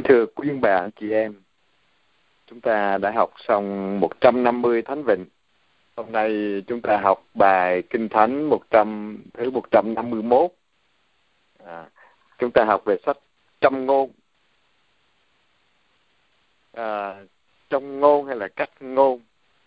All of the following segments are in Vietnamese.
Thưa quý ông bà anh chị em, chúng ta đã học xong 150 Thánh Vịnh. Hôm nay chúng ta học bài Kinh Thánh thứ 151. Chúng ta học về sách Châm ngôn. Châm ngôn hay là cách ngôn,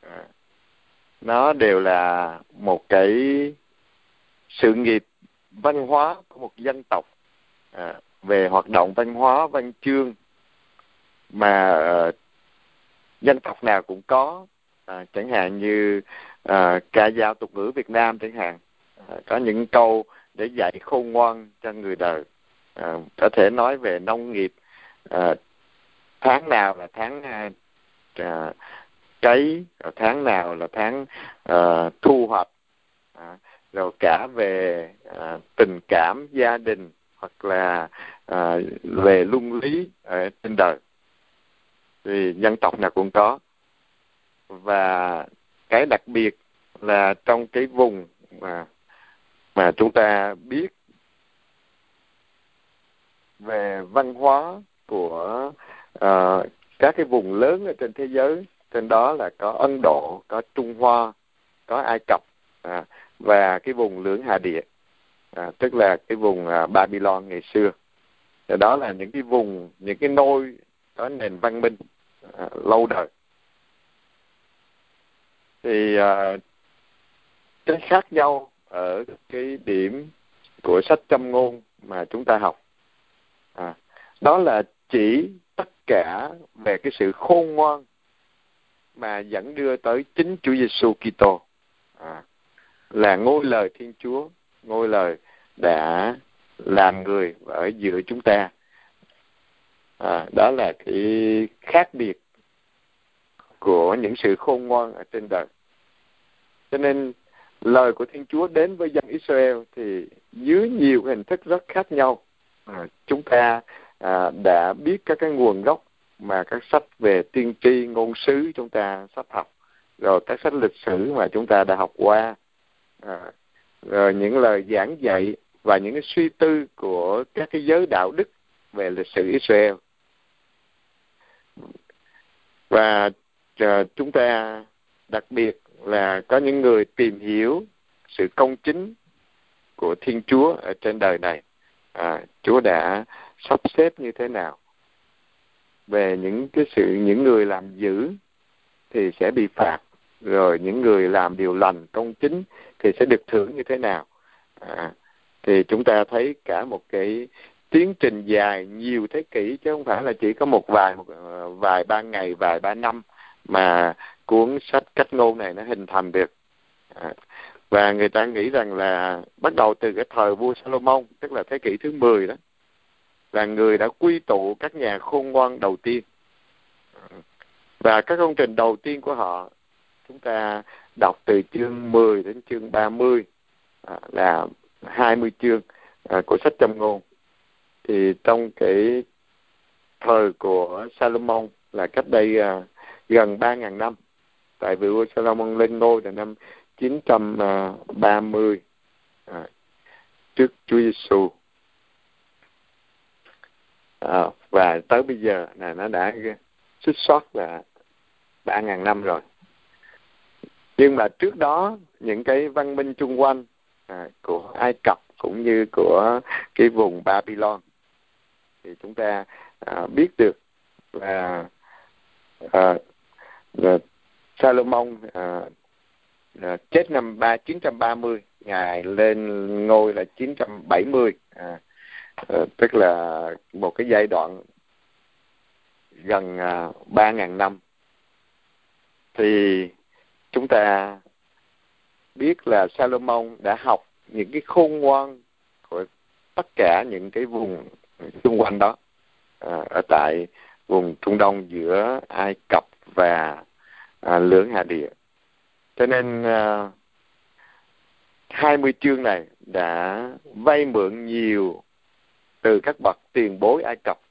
nó đều là một cái sự nghiệp văn hóa của một dân tộc, về hoạt động văn hóa, văn chương mà dân tộc nào cũng có. Chẳng hạn như ca dao tục ngữ Việt Nam chẳng hạn, có những câu để dạy khôn ngoan cho người đời. Có thể nói về nông nghiệp, tháng nào là tháng cấy, tháng nào là tháng thu hoạch, rồi cả về tình cảm gia đình hoặc là về luân lý ở trên đời, thì dân tộc nào cũng có. Và cái đặc biệt là trong cái vùng mà chúng ta biết về văn hóa của các cái vùng lớn ở trên thế giới, trên đó là có Ấn Độ, có Trung Hoa, có Ai Cập, và cái vùng Lưỡng Hà Địa, tức là cái vùng Babylon ngày xưa. Và đó là những cái vùng, những cái nôi có nền văn minh lâu đời. Thì cái khác nhau ở cái điểm của sách Châm ngôn mà chúng ta học, đó là chỉ tất cả về cái sự khôn ngoan mà dẫn đưa tới chính Chúa Giêsu Kitô, là ngôi lời Thiên Chúa, ngôi lời đã làm người ở giữa chúng ta. Đó là cái khác biệt của những sự khôn ngoan ở trên đời. Cho nên lời của Thiên Chúa đến với dân Israel thì dưới nhiều hình thức rất khác nhau. Chúng ta đã biết các cái nguồn gốc mà các sách về tiên tri, ngôn sứ chúng ta sắp học, rồi các sách lịch sử mà chúng ta đã học qua, rồi những lời giảng dạy và những cái suy tư của các cái giới đạo đức về lịch sử Israel. Và chúng ta đặc biệt là có những người tìm hiểu sự công chính của Thiên Chúa ở trên đời này. Chúa đã sắp xếp như thế nào về những người làm dữ thì sẽ bị phạt, rồi những người làm điều lành công chính thì sẽ được thưởng như thế nào. Thì chúng ta thấy cả một cái tiến trình dài nhiều thế kỷ, chứ không phải là chỉ có một vài ba ngày, vài ba năm mà cuốn sách cách ngôn này nó hình thành được. Và người ta nghĩ rằng là bắt đầu từ cái thời vua Salomon, tức là thế kỷ thứ 10 đó, là người đã quy tụ các nhà khôn ngoan đầu tiên. Và các công trình đầu tiên của họ, chúng ta đọc từ chương 10 đến chương 30, là 20 chương của sách Châm ngôn. Thì trong cái thời của Salomon là cách đây gần 3.000 năm, tại vì vua Salomon lên ngôi là năm 930 trước Chúa Giêsu. Và tới bây giờ là nó đã xuất sót là 3.000 năm rồi. Nhưng mà trước đó, những cái văn minh chung quanh của Ai Cập cũng như của cái vùng Babylon, thì chúng ta biết được là Salomon chết năm 930, Ngài lên ngôi là 970, tức là một cái giai đoạn gần 3.000 năm. Thì chúng ta biết là Salomon đã học những cái khôn ngoan của tất cả những cái vùng xung quanh đó, ở tại vùng Trung Đông giữa Ai Cập và Lưỡng Hà Địa. Cho nên 20 chương này đã vay mượn nhiều từ các bậc tiền bối Ai Cập,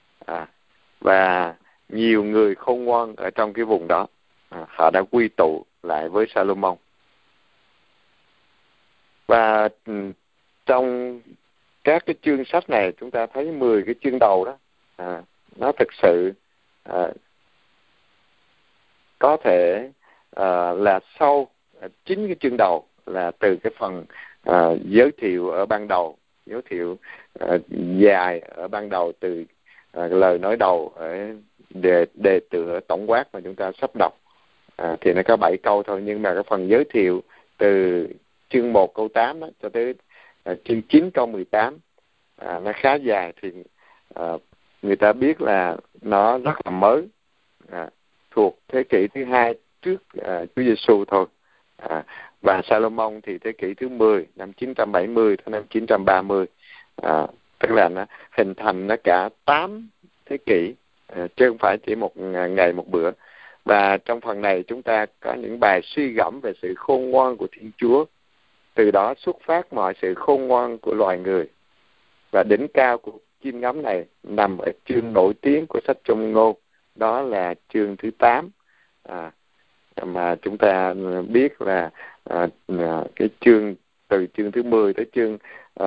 và nhiều người khôn ngoan ở trong cái vùng đó, họ đã quy tụ lại với Salomon. Và trong các cái chương sách này, chúng ta thấy 10 cái chương đầu đó nó thực sự có thể là sau 9 cái chương đầu, là từ cái phần giới thiệu ở ban đầu, giới thiệu dài ở ban đầu, từ lời nói đầu ở đề tựa tổng quát mà chúng ta sắp đọc, thì nó có 7 câu thôi, nhưng mà cái phần giới thiệu từ chương 1 câu 8 đó, cho tới chương 9 câu 18 nó khá dài, thì người ta biết là nó rất là mới, thuộc thế kỷ thứ 2 trước Chúa Giêsu thôi. Và Salomon thì thế kỷ thứ 10, năm 970 tới năm 930, tức là nó hình thành nó cả 8 thế kỷ, chứ không phải chỉ một ngày một bữa. Và trong phần này chúng ta có những bài suy gẫm về sự khôn ngoan của Thiên Chúa, từ đó xuất phát mọi sự khôn ngoan của loài người. Và đỉnh cao của chiêm ngắm này nằm ở chương nổi tiếng của sách Châm Ngôn, đó là chương thứ 8, mà chúng ta biết là cái chương từ chương thứ 10 tới chương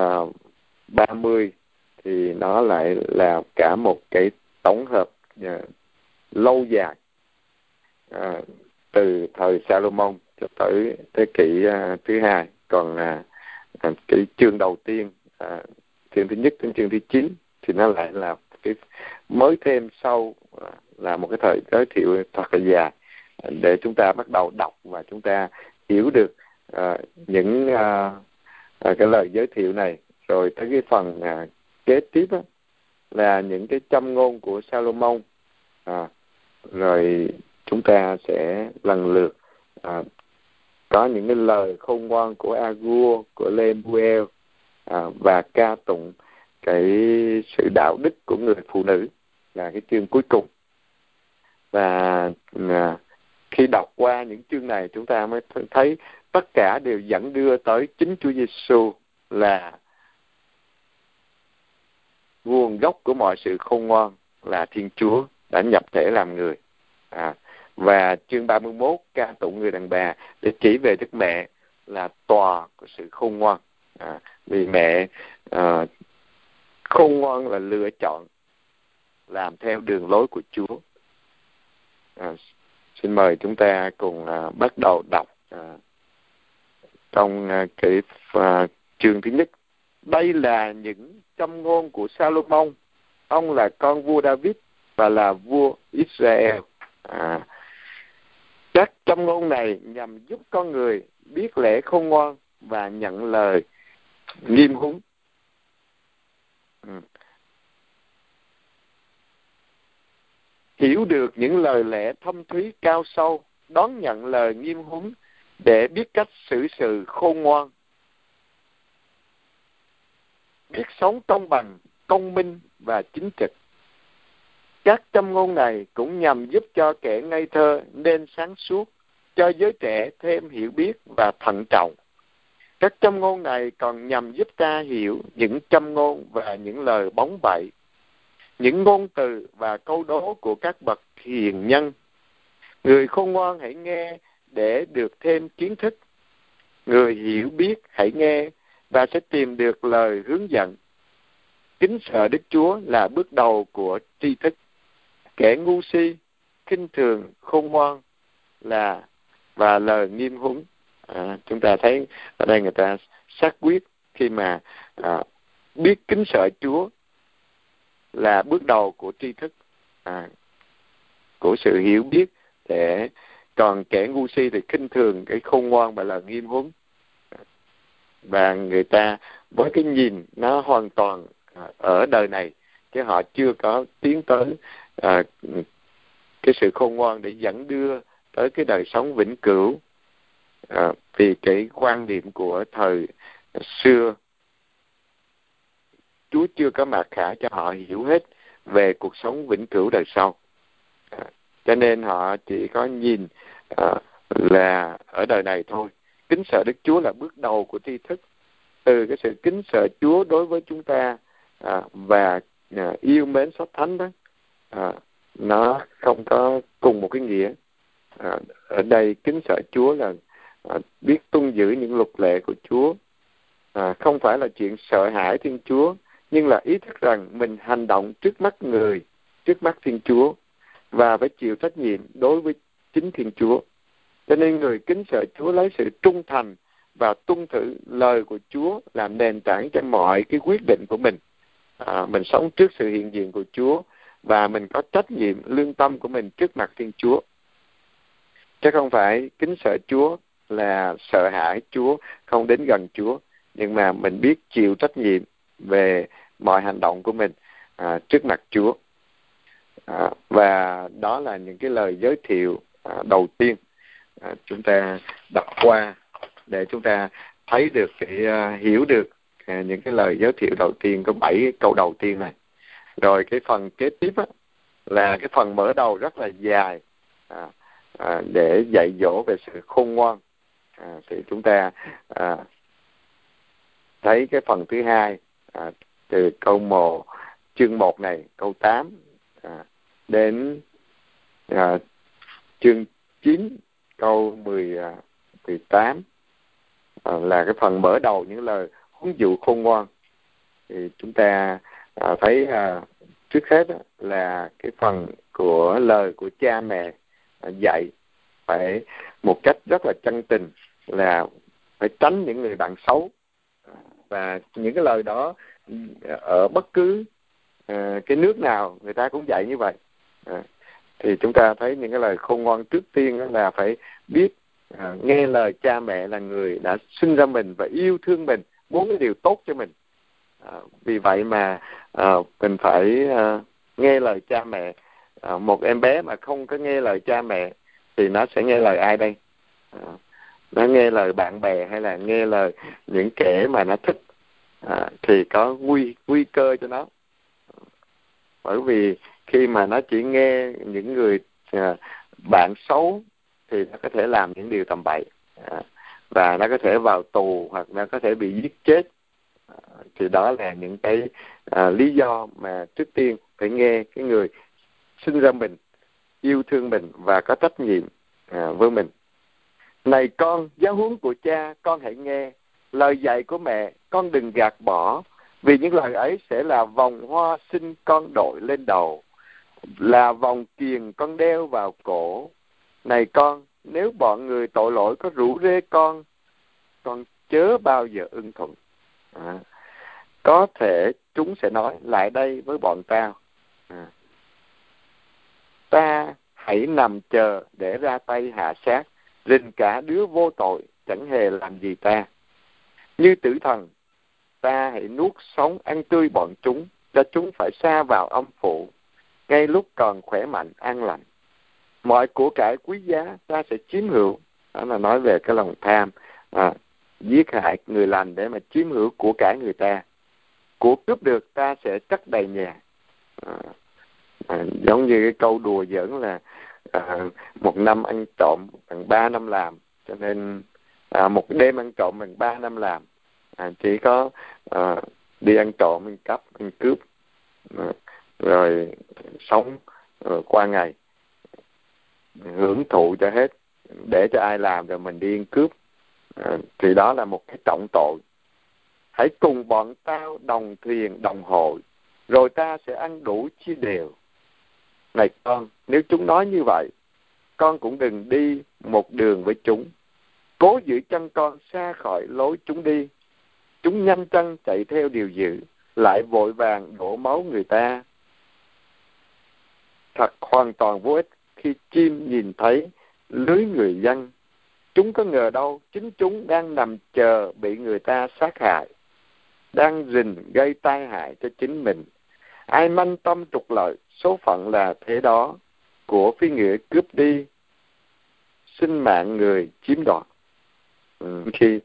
30 thì nó lại là cả một cái tổng hợp lâu dài, từ thời Salomon cho tới thế kỷ thứ 2. Còn cái chương đầu tiên, chương thứ nhất đến chương thứ 9 thì nó lại là cái mới thêm sau, là một cái thời giới thiệu thật là dài để chúng ta bắt đầu đọc và chúng ta hiểu được những cái lời giới thiệu này. Rồi tới cái phần kế tiếp đó, là những cái châm ngôn của Salomon, rồi chúng ta sẽ lần lượt có những cái lời khôn ngoan của Agur, của Lemuel, và ca tụng cái sự đạo đức của người phụ nữ, là cái chương cuối cùng. Và khi đọc qua những chương này, chúng ta mới thấy tất cả đều dẫn đưa tới chính Chúa Giêsu là nguồn gốc của mọi sự khôn ngoan, là Thiên Chúa đã nhập thể làm người. Và chương 31 ca tụng người đàn bà để chỉ về Đức Mẹ là tòa của sự khôn ngoan, vì mẹ khôn ngoan là lựa chọn làm theo đường lối của Chúa. Xin mời chúng ta cùng bắt đầu đọc trong cái chương thứ nhất. Đây là những châm ngôn của Salomon. Ông là con vua David và là vua Israel. Các châm ngôn này nhằm giúp con người biết lẽ khôn ngoan và nhận lời nghiêm huấn. Hiểu được những lời lẽ thâm thúy cao sâu, đón nhận lời nghiêm huấn để biết cách xử sự khôn ngoan, biết sống công bằng, công minh và chính trực. Các châm ngôn này cũng nhằm giúp cho kẻ ngây thơ nên sáng suốt, cho giới trẻ thêm hiểu biết và thận trọng. Các châm ngôn này còn nhằm giúp ta hiểu những châm ngôn và những lời bóng bẩy, những ngôn từ và câu đố của các bậc hiền nhân. Người khôn ngoan hãy nghe để được thêm kiến thức. Người hiểu biết hãy nghe và sẽ tìm được lời hướng dẫn. Kính sợ Đức Chúa là bước đầu của tri thức. Kẻ ngu si, khinh thường khôn ngoan và lời nghiêm huấn. Chúng ta thấy ở đây người ta xác quyết khi mà biết kính sợ Chúa là bước đầu của tri thức, của sự hiểu biết. Còn kẻ ngu si thì khinh thường cái khôn ngoan và lời nghiêm huấn. Và người ta với cái nhìn nó hoàn toàn ở đời này, chứ họ chưa có tiến tới cái sự khôn ngoan để dẫn đưa tới cái đời sống vĩnh cửu. Vì cái quan điểm của thời xưa, Chúa chưa có mặc khả cho họ hiểu hết về cuộc sống vĩnh cửu đời sau. Cho nên họ chỉ có nhìn là ở đời này thôi. Kính sợ Đức Chúa là bước đầu của tri thức. Từ cái sự kính sợ Chúa đối với chúng ta và yêu mến xót thánh đó, nó không có cùng một cái nghĩa. Ở đây kính sợ Chúa là biết tuân giữ những luật lệ của Chúa, không phải là chuyện sợ hãi Thiên Chúa, nhưng là ý thức rằng mình hành động trước mắt người trước mắt Thiên Chúa và phải chịu trách nhiệm đối với chính Thiên Chúa. Cho nên người kính sợ Chúa lấy sự trung thành và tuân thủ lời của Chúa làm nền tảng cho mọi cái quyết định của mình. Mình sống trước sự hiện diện của Chúa và mình có trách nhiệm lương tâm của mình trước mặt Thiên Chúa. Chứ không phải kính sợ Chúa là sợ hãi Chúa, không đến gần Chúa, nhưng mà mình biết chịu trách nhiệm về mọi hành động của mình trước mặt Chúa. Và đó là những cái lời giới thiệu đầu tiên chúng ta đọc qua để chúng ta thấy được hiểu được những cái lời giới thiệu đầu tiên, có 7 câu đầu tiên này. Rồi cái phần kế tiếp là cái phần mở đầu rất là dài để dạy dỗ về sự khôn ngoan. Thì chúng ta thấy cái phần thứ hai từ câu 1 chương 1 này, câu 8 đến chương 9 câu 18 là cái phần mở đầu những lời huấn dụ khôn ngoan. Thì chúng ta thấy trước hết là cái phần của lời của cha mẹ dạy phải một cách rất là chân tình, là phải tránh những người bạn xấu. Và những cái lời đó ở bất cứ cái nước nào người ta cũng dạy như vậy. Thì chúng ta thấy những cái lời khôn ngoan trước tiên là phải biết nghe lời cha mẹ là người đã sinh ra mình và yêu thương mình, muốn cái điều tốt cho mình. Vì vậy mà mình phải nghe lời cha mẹ. Một em bé mà không có nghe lời cha mẹ thì nó sẽ nghe lời ai đây? Nó nghe lời bạn bè hay là nghe lời những kẻ mà nó thích? Thì có nguy cơ cho nó. Bởi vì khi mà nó chỉ nghe những người bạn xấu thì nó có thể làm những điều tầm bậy, và nó có thể vào tù hoặc nó có thể bị giết chết. Thì đó là những cái lý do mà trước tiên phải nghe cái người sinh ra mình, yêu thương mình và có trách nhiệm với mình. Này con, giáo huấn của cha con hãy nghe, lời dạy của mẹ con đừng gạt bỏ, vì những lời ấy sẽ là vòng hoa xin con đội lên đầu, là vòng kiềng con đeo vào cổ. Này con, nếu bọn người tội lỗi có rủ rê con chớ bao giờ ưng thuận. Có thể chúng sẽ nói lại đây với bọn tao, ta hãy nằm chờ để ra tay hạ sát, rình cả đứa vô tội chẳng hề làm gì ta. Như tử thần, ta hãy nuốt sống ăn tươi bọn chúng, cho chúng phải sa vào âm phủ, ngay lúc còn khỏe mạnh an lành. Mọi của cải quý giá ta sẽ chiếm hữu. Đó là nói về cái lòng tham, giết hại người lành để mà chiếm hữu của cải người ta. Của cướp được ta sẽ chất đầy nhà. Giống như cái câu đùa giỡn là một năm ăn trộm bằng 3 năm làm, cho nên một đêm ăn trộm bằng 3 năm làm. Chỉ có đi ăn trộm, ăn cắp, ăn cướp, rồi sống qua ngày, hưởng thụ cho hết, để cho ai làm rồi mình đi ăn cướp, thì đó là một cái trọng tội. Hãy cùng bọn tao đồng thuyền đồng hội, rồi ta sẽ ăn đủ chia đều. Này con, nếu chúng nói như vậy, con cũng đừng đi một đường với chúng. Cố giữ chân con xa khỏi lối chúng đi. Chúng nhanh chân chạy theo điều dữ, lại vội vàng đổ máu người ta. Thật hoàn toàn vô ích khi chim nhìn thấy lưới người dân. Chúng có ngờ đâu chính chúng đang nằm chờ bị người ta sát hại, đang rình gây tai hại cho chính mình. Ai manh tâm trục lợi, số phận là thế đó, của phi nghĩa cướp đi, sinh mạng người chiếm đoạt. Khi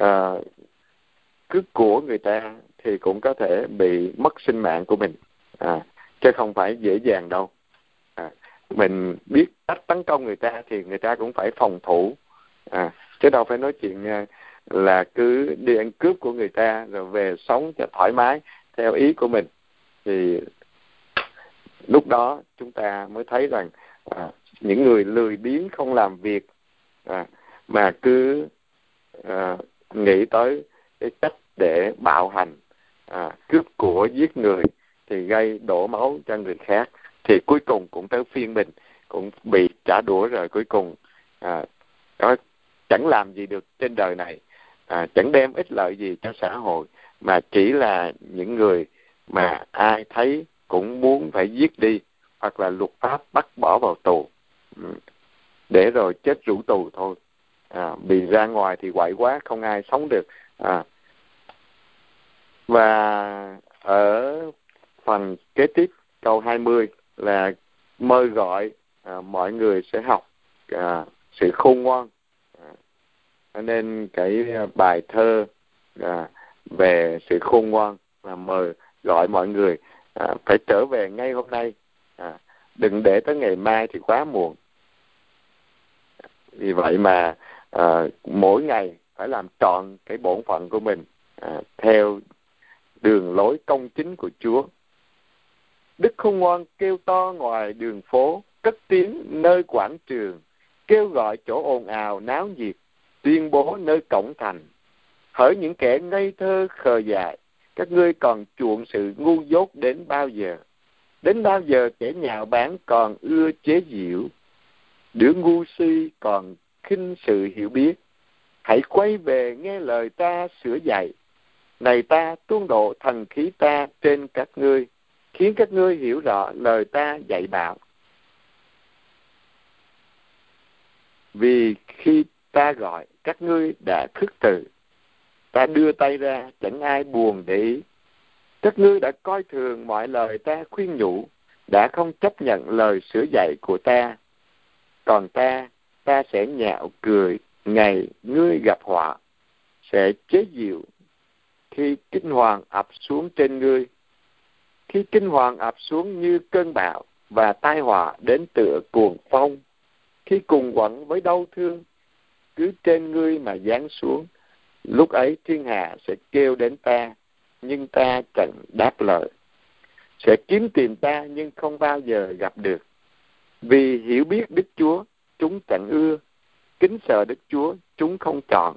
cướp của người ta thì cũng có thể bị mất sinh mạng của mình, chứ không phải dễ dàng đâu. Mình biết cách tấn công người ta thì người ta cũng phải phòng thủ, chứ đâu phải nói chuyện là cứ đi ăn cướp của người ta rồi về sống cho thoải mái theo ý của mình. Thì lúc đó chúng ta mới thấy rằng những người lười biếng không làm việc mà cứ nghĩ tới cái cách để bạo hành, cướp của, giết người thì gây đổ máu cho người khác, thì cuối cùng cũng tới phiên mình cũng bị trả đũa rồi. Cuối cùng đó chẳng làm gì được trên đời này, chẳng đem ích lợi gì cho xã hội, mà chỉ là những người mà ai thấy cũng muốn phải giết đi, hoặc là luật pháp bắt bỏ vào tù, để rồi chết rủ tù thôi. Vì ra ngoài thì quậy quá, không ai sống được. Và ở phần kế tiếp câu 20 là mời gọi mọi người sẽ học sự khôn ngoan. Cho nên cái bài thơ về sự khôn ngoan là mời gọi mọi người phải trở về ngay hôm nay, đừng để tới ngày mai thì quá muộn. Vì vậy mà mỗi ngày phải làm trọn cái bổn phận của mình theo đường lối công chính của Chúa. Đức khôn ngoan kêu to ngoài đường phố, cất tiếng nơi quảng trường, kêu gọi chỗ ồn ào náo nhiệt, tuyên bố nơi cổng thành. Hỡi những kẻ ngây thơ khờ dại, các ngươi còn chuộng sự ngu dốt đến bao giờ? Đến bao giờ kẻ nhạo báng còn ưa chế giễu, đứa ngu si còn khinh sự hiểu biết? Hãy quay về nghe lời ta sửa dạy. Này ta tuôn độ thần khí ta trên các ngươi, khiến các ngươi hiểu rõ lời ta dạy bảo. Vì khi ta gọi, các ngươi đã khước từ. Ta đưa tay ra, chẳng ai buồn để ý. Các ngươi đã coi thường mọi lời ta khuyên nhủ, đã không chấp nhận lời sửa dạy của ta. Còn ta sẽ nhạo cười ngày ngươi gặp họa, sẽ chế giễu khi kinh hoàng ập xuống trên ngươi. Khi kinh hoàng ập xuống như cơn bão và tai họa đến tựa cuồng phong, khi cùng quẫn với đau thương cứ trên ngươi mà giáng xuống, lúc ấy thiên hạ sẽ kêu đến ta, nhưng ta chẳng đáp lời. Sẽ kiếm tìm ta nhưng không bao giờ gặp được. Vì hiểu biết Đức Chúa, chúng chẳng ưa, kính sợ Đức Chúa, chúng không chọn.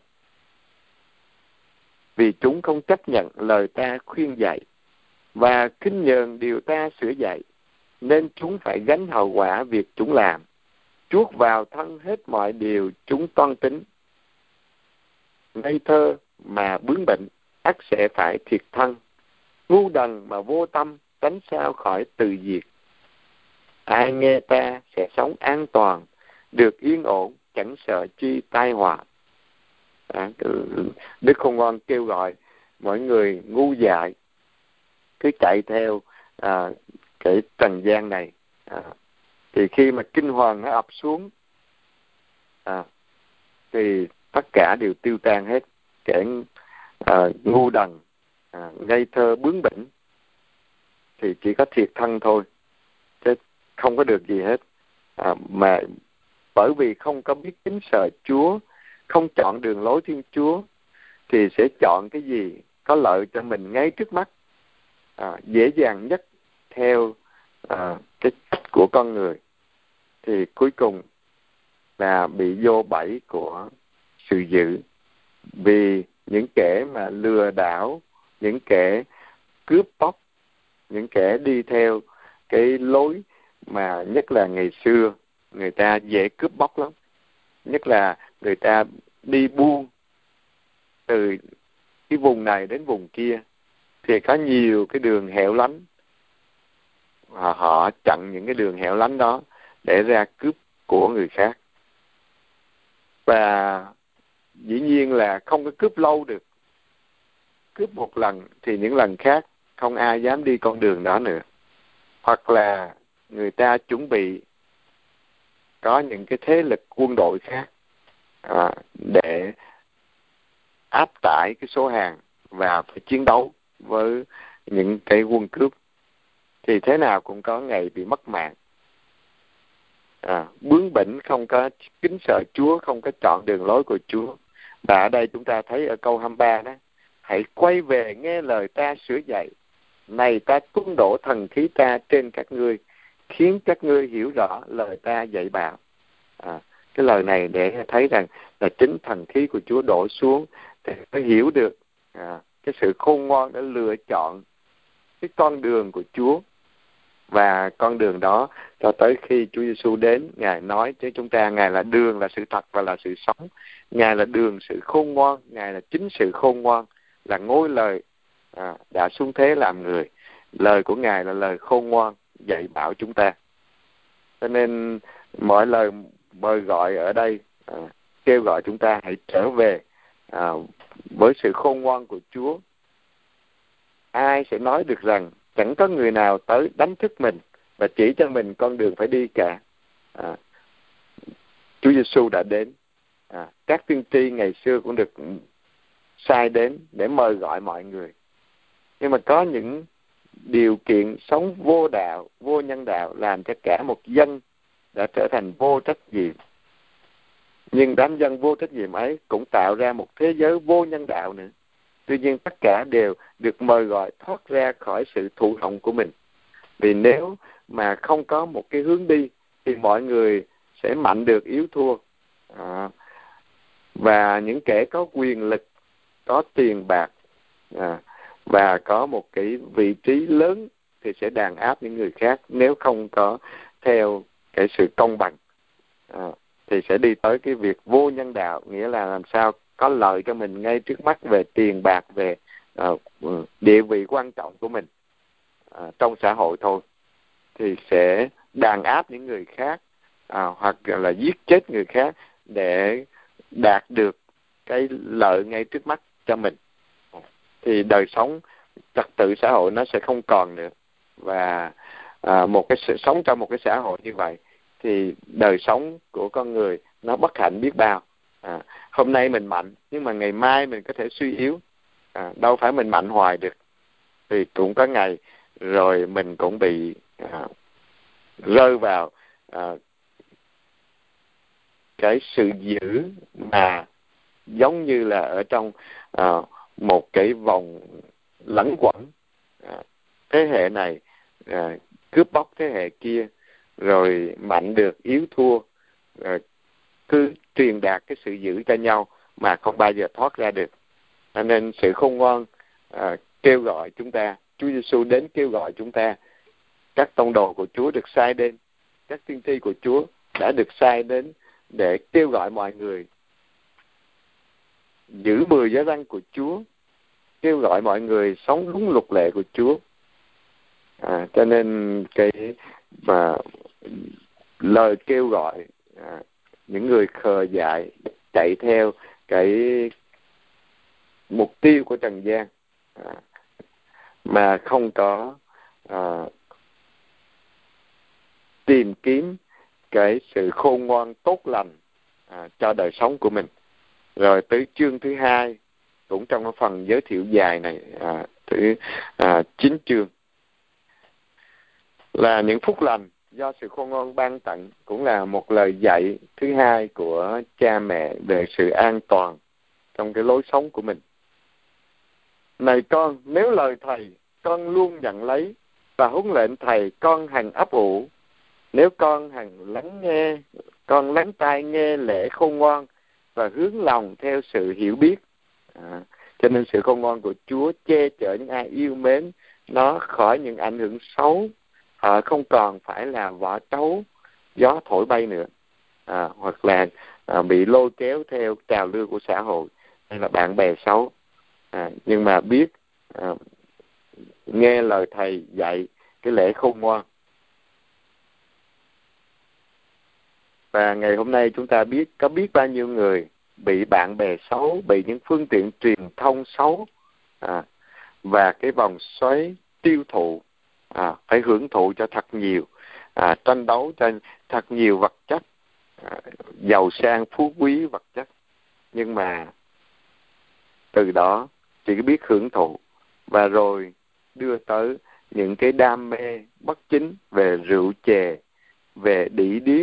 Vì chúng không chấp nhận lời ta khuyên dạy, và khinh nhờn điều ta sửa dạy, nên chúng phải gánh hậu quả việc chúng làm, chuốc vào thân hết mọi điều chúng toan tính. Ngây thơ mà bướng bỉnh, ắt sẽ phải thiệt thân. Ngu đần mà vô tâm, tránh sao khỏi tự diệt. Ai nghe ta sẽ sống an toàn, được yên ổn, chẳng sợ chi tai họa. Đức Khôn Ngoan kêu gọi mọi người ngu dại cứ chạy theo cái trần gian này, thì khi mà kinh hoàng nó ập xuống thì tất cả đều tiêu tan hết. Kẻ ngu đần, ngây thơ bướng bỉnh thì chỉ có thiệt thân thôi, chứ không có được gì hết. Mà bởi vì không có biết kính sợ Chúa, không chọn đường lối Thiên Chúa, thì sẽ chọn cái gì có lợi cho mình ngay trước mắt, dễ dàng nhất theo cái cách của con người, thì cuối cùng là bị vô bẫy của sự dữ. Vì những kẻ mà lừa đảo, những kẻ cướp bóc, những kẻ đi theo cái lối mà nhất là ngày xưa người ta dễ cướp bóc lắm, nhất là người ta đi buôn từ cái vùng này đến vùng kia, thì có nhiều cái đường hẻo lánh, họ chặn những cái đường hẻo lánh đó để ra cướp của người khác. Và dĩ nhiên là không có cướp lâu được. Cướp một lần thì những lần khác không ai dám đi con đường đó nữa. Hoặc là người ta chuẩn bị có những cái thế lực quân đội khác để áp tải cái số hàng và phải chiến đấu với những cái quân cướp, thì thế nào cũng có ngày bị mất mạng. Bướng bỉnh, không có kính sợ Chúa, không có chọn đường lối của Chúa. Và ở đây chúng ta thấy ở câu 23 đó: hãy quay về nghe lời ta sửa dạy. Này ta tuôn đổ thần khí ta trên các ngươi, khiến các ngươi hiểu rõ lời ta dạy bảo. Cái lời này để thấy rằng là chính thần khí của Chúa đổ xuống để phải hiểu được cái sự khôn ngoan để lựa chọn cái con đường của Chúa, Và con đường đó cho tới khi Chúa Giêsu đến, Ngài nói với chúng ta, Ngài là đường, là sự thật và là sự sống. Ngài là đường sự khôn ngoan, Ngài là chính sự khôn ngoan, là ngôi lời đã xuống thế làm người. Lời của Ngài là lời khôn ngoan, dạy bảo chúng ta. Cho nên mọi lời mời gọi ở đây kêu gọi chúng ta hãy trở về với sự khôn ngoan của Chúa. Ai sẽ nói được rằng chẳng có người nào tới đánh thức mình và chỉ cho mình con đường phải đi cả. Chúa Giêsu đã đến. Các tiên tri ngày xưa cũng được sai đến để mời gọi mọi người. Nhưng mà có những điều kiện sống vô đạo, vô nhân đạo làm cho cả một dân đã trở thành vô trách nhiệm. Nhưng đám dân vô trách nhiệm ấy cũng tạo ra một thế giới vô nhân đạo nữa. Tuy nhiên tất cả đều được mời gọi thoát ra khỏi sự thụ động của mình. Vì nếu mà không có một cái hướng đi thì mọi người sẽ mạnh được yếu thua. Và những kẻ có quyền lực, có tiền bạc và có một cái vị trí lớn thì sẽ đàn áp những người khác. Nếu không có theo cái sự công bằng thì sẽ đi tới cái việc vô nhân đạo, nghĩa là làm sao có lợi cho mình ngay trước mắt về tiền bạc, về địa vị quan trọng của mình trong xã hội thôi, thì sẽ đàn áp những người khác hoặc là giết chết người khác để đạt được cái lợi ngay trước mắt cho mình. Thì đời sống trật tự xã hội nó sẽ không còn nữa. Và một cái sự sống trong một cái xã hội như vậy thì đời sống của con người nó bất hạnh biết bao. Hôm nay mình mạnh nhưng mà ngày mai mình có thể suy yếu. Đâu phải mình mạnh hoài được, thì cũng có ngày rồi mình cũng bị rơi vào cái sự dữ mà giống như là ở trong một cái vòng lẩn quẩn. Thế hệ này cướp bóc thế hệ kia, rồi mạnh được yếu thua, cứ truyền đạt cái sự dữ cho nhau mà không bao giờ thoát ra được. Cho nên sự khôn ngoan kêu gọi chúng ta, Chúa Giêsu đến kêu gọi chúng ta. Các tông đồ của Chúa được sai đến, các tiên tri của Chúa đã được sai đến để kêu gọi mọi người giữ 10 giới răn của Chúa, kêu gọi mọi người sống đúng luật lệ của Chúa. Cho nên cái lời kêu gọi những người khờ dại chạy theo cái mục tiêu của trần gian mà không có tìm kiếm cái sự khôn ngoan tốt lành cho đời sống của mình. Rồi tới chương thứ 2 cũng trong cái phần giới thiệu dài này, thứ 9 chương là những phúc lành do sự khôn ngoan ban tặng, cũng là một lời dạy thứ hai của cha mẹ về sự an toàn trong cái lối sống của mình. Này con, nếu lời thầy con luôn nhận lấy và huấn lệnh thầy con hằng ấp ủ, nếu con hằng lắng nghe, con lắng tai nghe lẽ khôn ngoan và hướng lòng theo sự hiểu biết. Cho nên sự khôn ngoan của Chúa che chở những ai yêu mến nó khỏi những ảnh hưởng xấu. Họ không còn phải là vỏ trấu gió thổi bay nữa, hoặc là bị lôi kéo theo trào lưu của xã hội hay là bạn bè xấu, nhưng mà biết nghe lời thầy dạy cái lẽ khôn ngoan. Và ngày hôm nay chúng ta có biết bao nhiêu người bị bạn bè xấu, bị những phương tiện truyền thông xấu và cái vòng xoáy tiêu thụ, phải hưởng thụ cho thật nhiều, tranh đấu cho thật nhiều vật chất, giàu sang phú quý vật chất, nhưng mà từ đó chỉ biết hưởng thụ, và rồi đưa tới những cái đam mê bất chính về rượu chè, về đĩ điếm,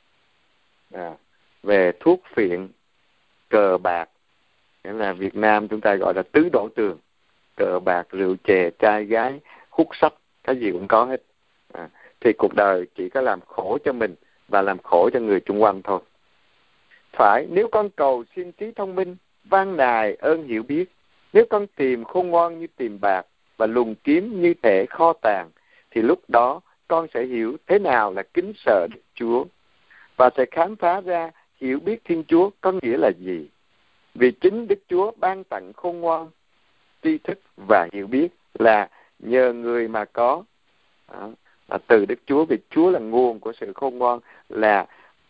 về thuốc phiện, cờ bạc, nghĩa là Việt Nam chúng ta gọi là tứ đổ tường: cờ bạc, rượu chè, trai gái, hút sách, cái gì cũng có hết. Thì cuộc đời chỉ có làm khổ cho mình và làm khổ cho người chung quanh thôi. Phải, nếu con cầu xin trí thông minh, van nài ơn hiểu biết, nếu con tìm khôn ngoan như tìm bạc và lùng kiếm như thể kho tàng, thì lúc đó con sẽ hiểu thế nào là kính sợ Đức Chúa và sẽ khám phá ra hiểu biết Thiên Chúa có nghĩa là gì. Vì chính Đức Chúa ban tặng khôn ngoan, tri thức và hiểu biết là nhờ người mà có. Là từ Đức Chúa, vì Chúa là nguồn của sự khôn ngoan, là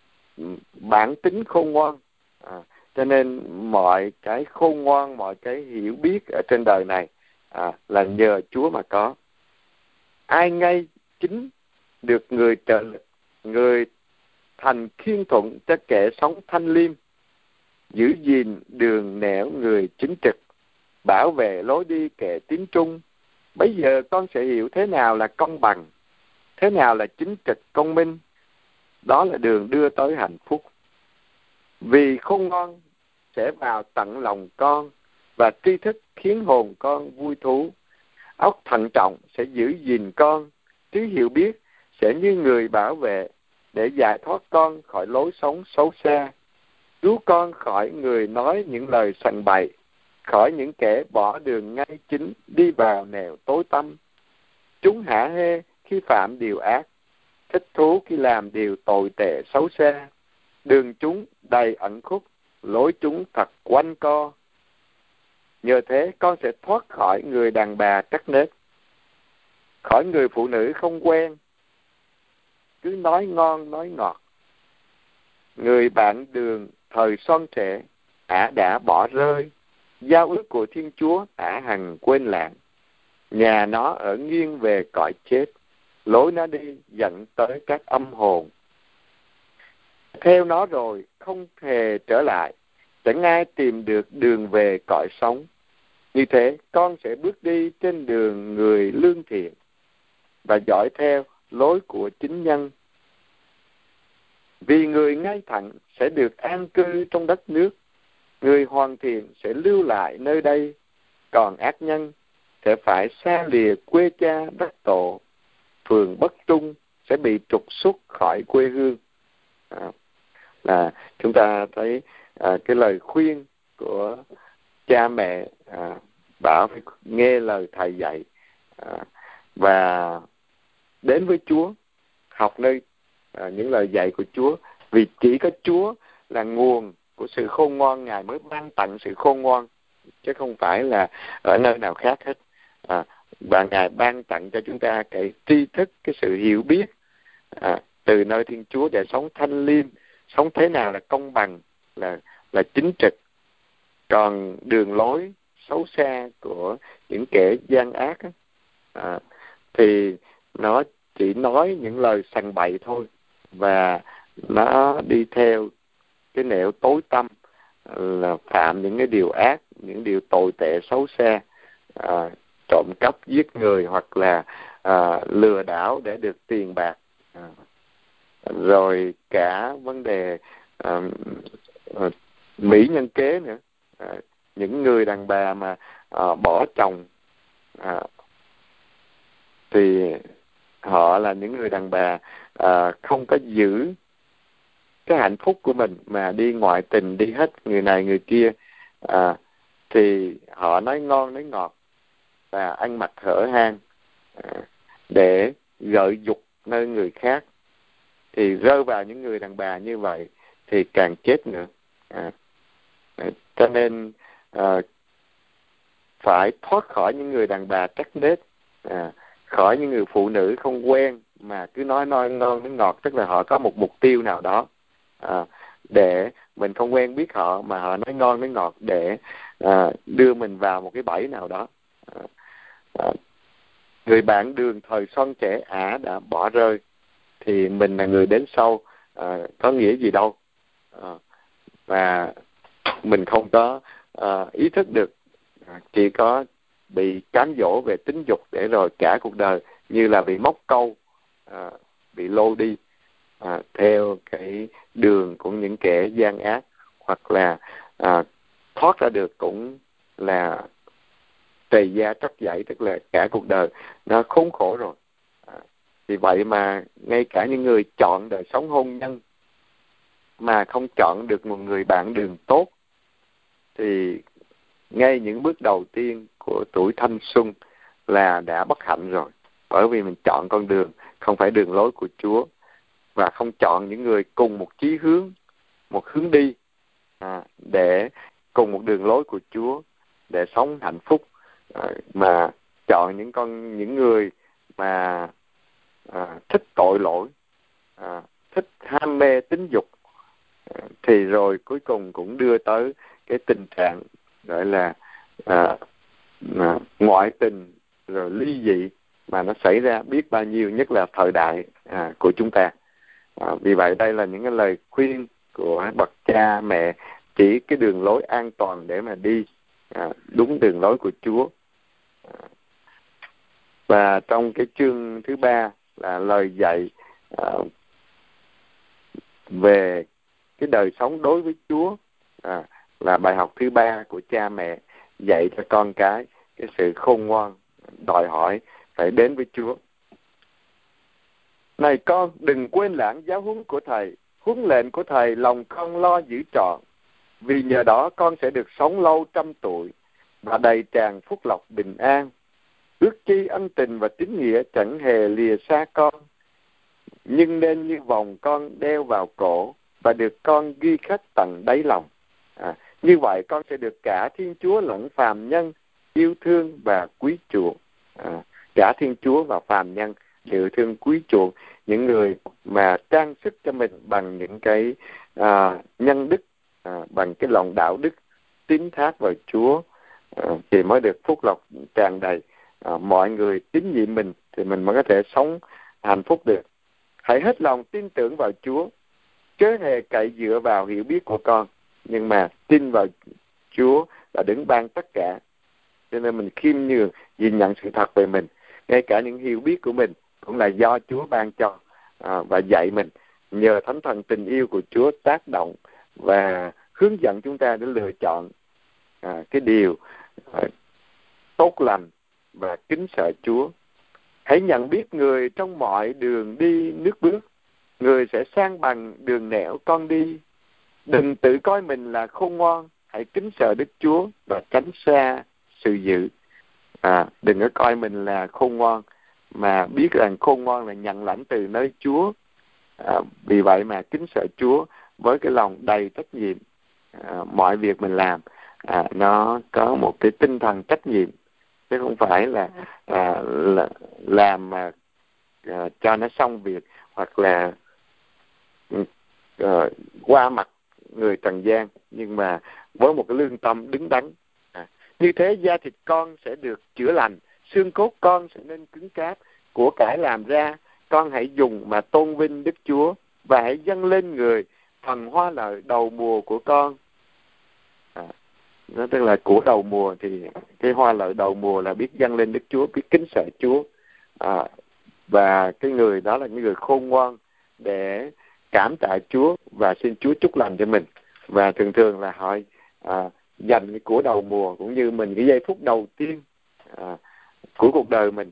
bản tính khôn ngoan. Cho nên mọi cái khôn ngoan, mọi cái hiểu biết ở trên đời này là nhờ Chúa mà có. Ai ngay chính được người trợ lực, người thành khiên thuận cho kẻ sống thanh liêm, giữ gìn đường nẻo người chính trực, bảo vệ lối đi kẻ tín trung. Bây giờ con sẽ hiểu thế nào là công bằng, thế nào là chính trực công minh. Đó là đường đưa tới hạnh phúc. Vì khôn ngoan sẽ vào tận lòng con, và tri thức khiến hồn con vui thú. Óc thận trọng sẽ giữ gìn con, trí hiểu biết sẽ như người bảo vệ, để giải thoát con khỏi lối sống xấu xa, cứu con khỏi người nói những lời sằng bậy, khỏi những kẻ bỏ đường ngay chính đi vào nẻo tối tăm. Chúng hả hê khi phạm điều ác, thích thú khi làm điều tồi tệ xấu xa. Đường chúng đầy ẩn khúc, lối chúng thật quanh co. Nhờ thế con sẽ thoát khỏi người đàn bà trắc nết, khỏi người phụ nữ không quen, cứ nói ngon nói ngọt. Người bạn đường thời son trẻ, đã bỏ rơi. Giao ước của Thiên Chúa hằng quên lãng. Nhà nó ở nghiêng về cõi chết, lối nó đi dẫn tới các âm hồn. Theo nó rồi không hề trở lại, chẳng ai tìm được đường về cõi sống. Như thế con sẽ bước đi trên đường người lương thiện, và dõi theo lối của chính nhân. Vì người ngay thẳng sẽ được an cư trong đất nước, người hoàn thiện sẽ lưu lại nơi đây, còn ác nhân sẽ phải xa lìa quê cha đất tổ. Phường bất trung sẽ bị trục xuất khỏi quê hương. Là chúng ta thấy cái lời khuyên của cha mẹ bảo phải nghe lời thầy dạy, và đến với Chúa, học nơi những lời dạy của Chúa. Vì chỉ có Chúa là nguồn của sự khôn ngoan, Ngài mới ban tặng sự khôn ngoan, chứ không phải là ở nơi nào khác hết. Và Ngài ban tặng cho chúng ta cái tri thức, cái sự hiểu biết từ nơi Thiên Chúa để sống thanh liêm, sống thế nào là công bằng, là chính trực. Còn đường lối xấu xa của những kẻ gian ác thì nó chỉ nói những lời sằng bậy thôi, và nó đi theo cái nẻo tối tăm, là phạm những cái điều ác, những điều tồi tệ xấu xa, trộm cắp, giết người, hoặc là lừa đảo để được tiền bạc. Rồi cả vấn đề mỹ nhân kế nữa. Những người đàn bà mà bỏ chồng thì họ là những người đàn bà không có giữ cái hạnh phúc của mình mà đi ngoại tình, đi hết người này người kia, thì họ nói ngon nói ngọt và ăn mặc hở hang để gợi dục nơi người khác, thì rơi vào những người đàn bà như vậy thì càng chết nữa. Cho nên phải thoát khỏi những người đàn bà trắc nết, khỏi những người phụ nữ không quen mà cứ nói ngon nói ngọt, tức là họ có một mục tiêu nào đó, để mình không quen biết họ mà họ nói ngon nói ngọt để đưa mình vào một cái bẫy nào đó. Người bạn đường thời son trẻ đã bỏ rơi, thì mình là người đến sau có nghĩa gì đâu, và mình không có ý thức được, chỉ có bị cám dỗ về tính dục để rồi cả cuộc đời như là bị móc câu, bị lôi đi theo cái đường của những kẻ gian ác, hoặc là thoát ra được cũng là tề gia tróc dãy, tức là cả cuộc đời nó khốn khổ rồi. Vì vậy mà ngay cả những người chọn đời sống hôn nhân mà không chọn được một người bạn đường tốt, thì ngay những bước đầu tiên của tuổi thanh xuân là đã bất hạnh rồi, bởi vì mình chọn con đường không không phải đường lối của Chúa, và không chọn những người cùng một chí hướng, một hướng đi, để cùng một đường lối của Chúa để sống hạnh phúc, mà chọn những người mà thích tội lỗi, thích ham mê tính dục, thì rồi cuối cùng cũng đưa tới cái tình trạng gọi là ngoại tình rồi ly dị mà nó xảy ra biết bao nhiêu, nhất là thời đại của chúng ta. Vì vậy đây là những cái lời khuyên của bậc cha mẹ, chỉ cái đường lối an toàn để mà đi đúng đường lối của Chúa. Và trong cái chương thứ 3 là lời dạy về cái đời sống đối với Chúa, là bài học thứ 3 của cha mẹ dạy cho con cái sự khôn ngoan, đòi hỏi phải đến với Chúa. Này con, đừng quên lãng giáo huấn của Thầy, huấn lệnh của Thầy lòng con lo giữ trọn, vì nhờ đó con sẽ được sống lâu trăm tuổi và đầy tràn phúc lộc bình an. Ước chi ân tình và tín nghĩa chẳng hề lìa xa con, nhưng nên như vòng con đeo vào cổ và được con ghi khắc tận đáy lòng. Như vậy con sẽ được cả Thiên Chúa lẫn phàm nhân yêu thương và quý chuộng. Cả Thiên Chúa và phàm nhân yêu thương quý chuộng những người mà trang sức cho mình bằng những cái nhân đức, bằng cái lòng đạo đức, tín thác vào Chúa, thì mới được phúc lộc tràn đầy. Mọi người tín nhiệm mình thì mình mới có thể sống hạnh phúc được. Hãy hết lòng tin tưởng vào Chúa, chớ hề cậy dựa vào hiểu biết của con, nhưng mà tin vào Chúa là đứng ban tất cả. Cho nên mình khiêm nhường nhìn nhận sự thật về mình, ngay cả những hiểu biết của mình cũng là do Chúa ban cho, và dạy mình. Nhờ Thánh Thần tình yêu của Chúa tác động và hướng dẫn chúng ta để lựa chọn cái điều tốt lành và kính sợ Chúa. Hãy nhận biết người trong mọi đường đi nước bước, người sẽ sang bằng đường nẻo con đi. Đừng tự coi mình là khôn ngoan, hãy kính sợ Đức Chúa và tránh xa sự dữ. Đừng có coi mình là khôn ngoan, mà biết rằng khôn ngoan là nhận lãnh từ nơi Chúa. Vì vậy mà kính sợ Chúa với cái lòng đầy trách nhiệm. Mọi việc mình làm nó có một cái tinh thần trách nhiệm, chứ không phải là làm mà cho nó xong việc, hoặc là qua mặt người trần gian, nhưng mà với một cái lương tâm đứng đắn. Như thế da thịt con sẽ được chữa lành, xương cốt con sẽ nên cứng cáp. Của cải làm ra con hãy dùng mà tôn vinh Đức Chúa, và hãy dâng lên người phần hoa lợi đầu mùa của con. Nó tức là của đầu mùa, thì cái hoa lợi đầu mùa là biết dâng lên Đức Chúa, biết kính sợ Chúa. Và cái người đó là những người khôn ngoan để cảm tạ Chúa và xin Chúa chúc lành cho mình. Và thường thường là họ dành cái của đầu mùa cũng như mình cái giây phút đầu tiên của cuộc đời mình,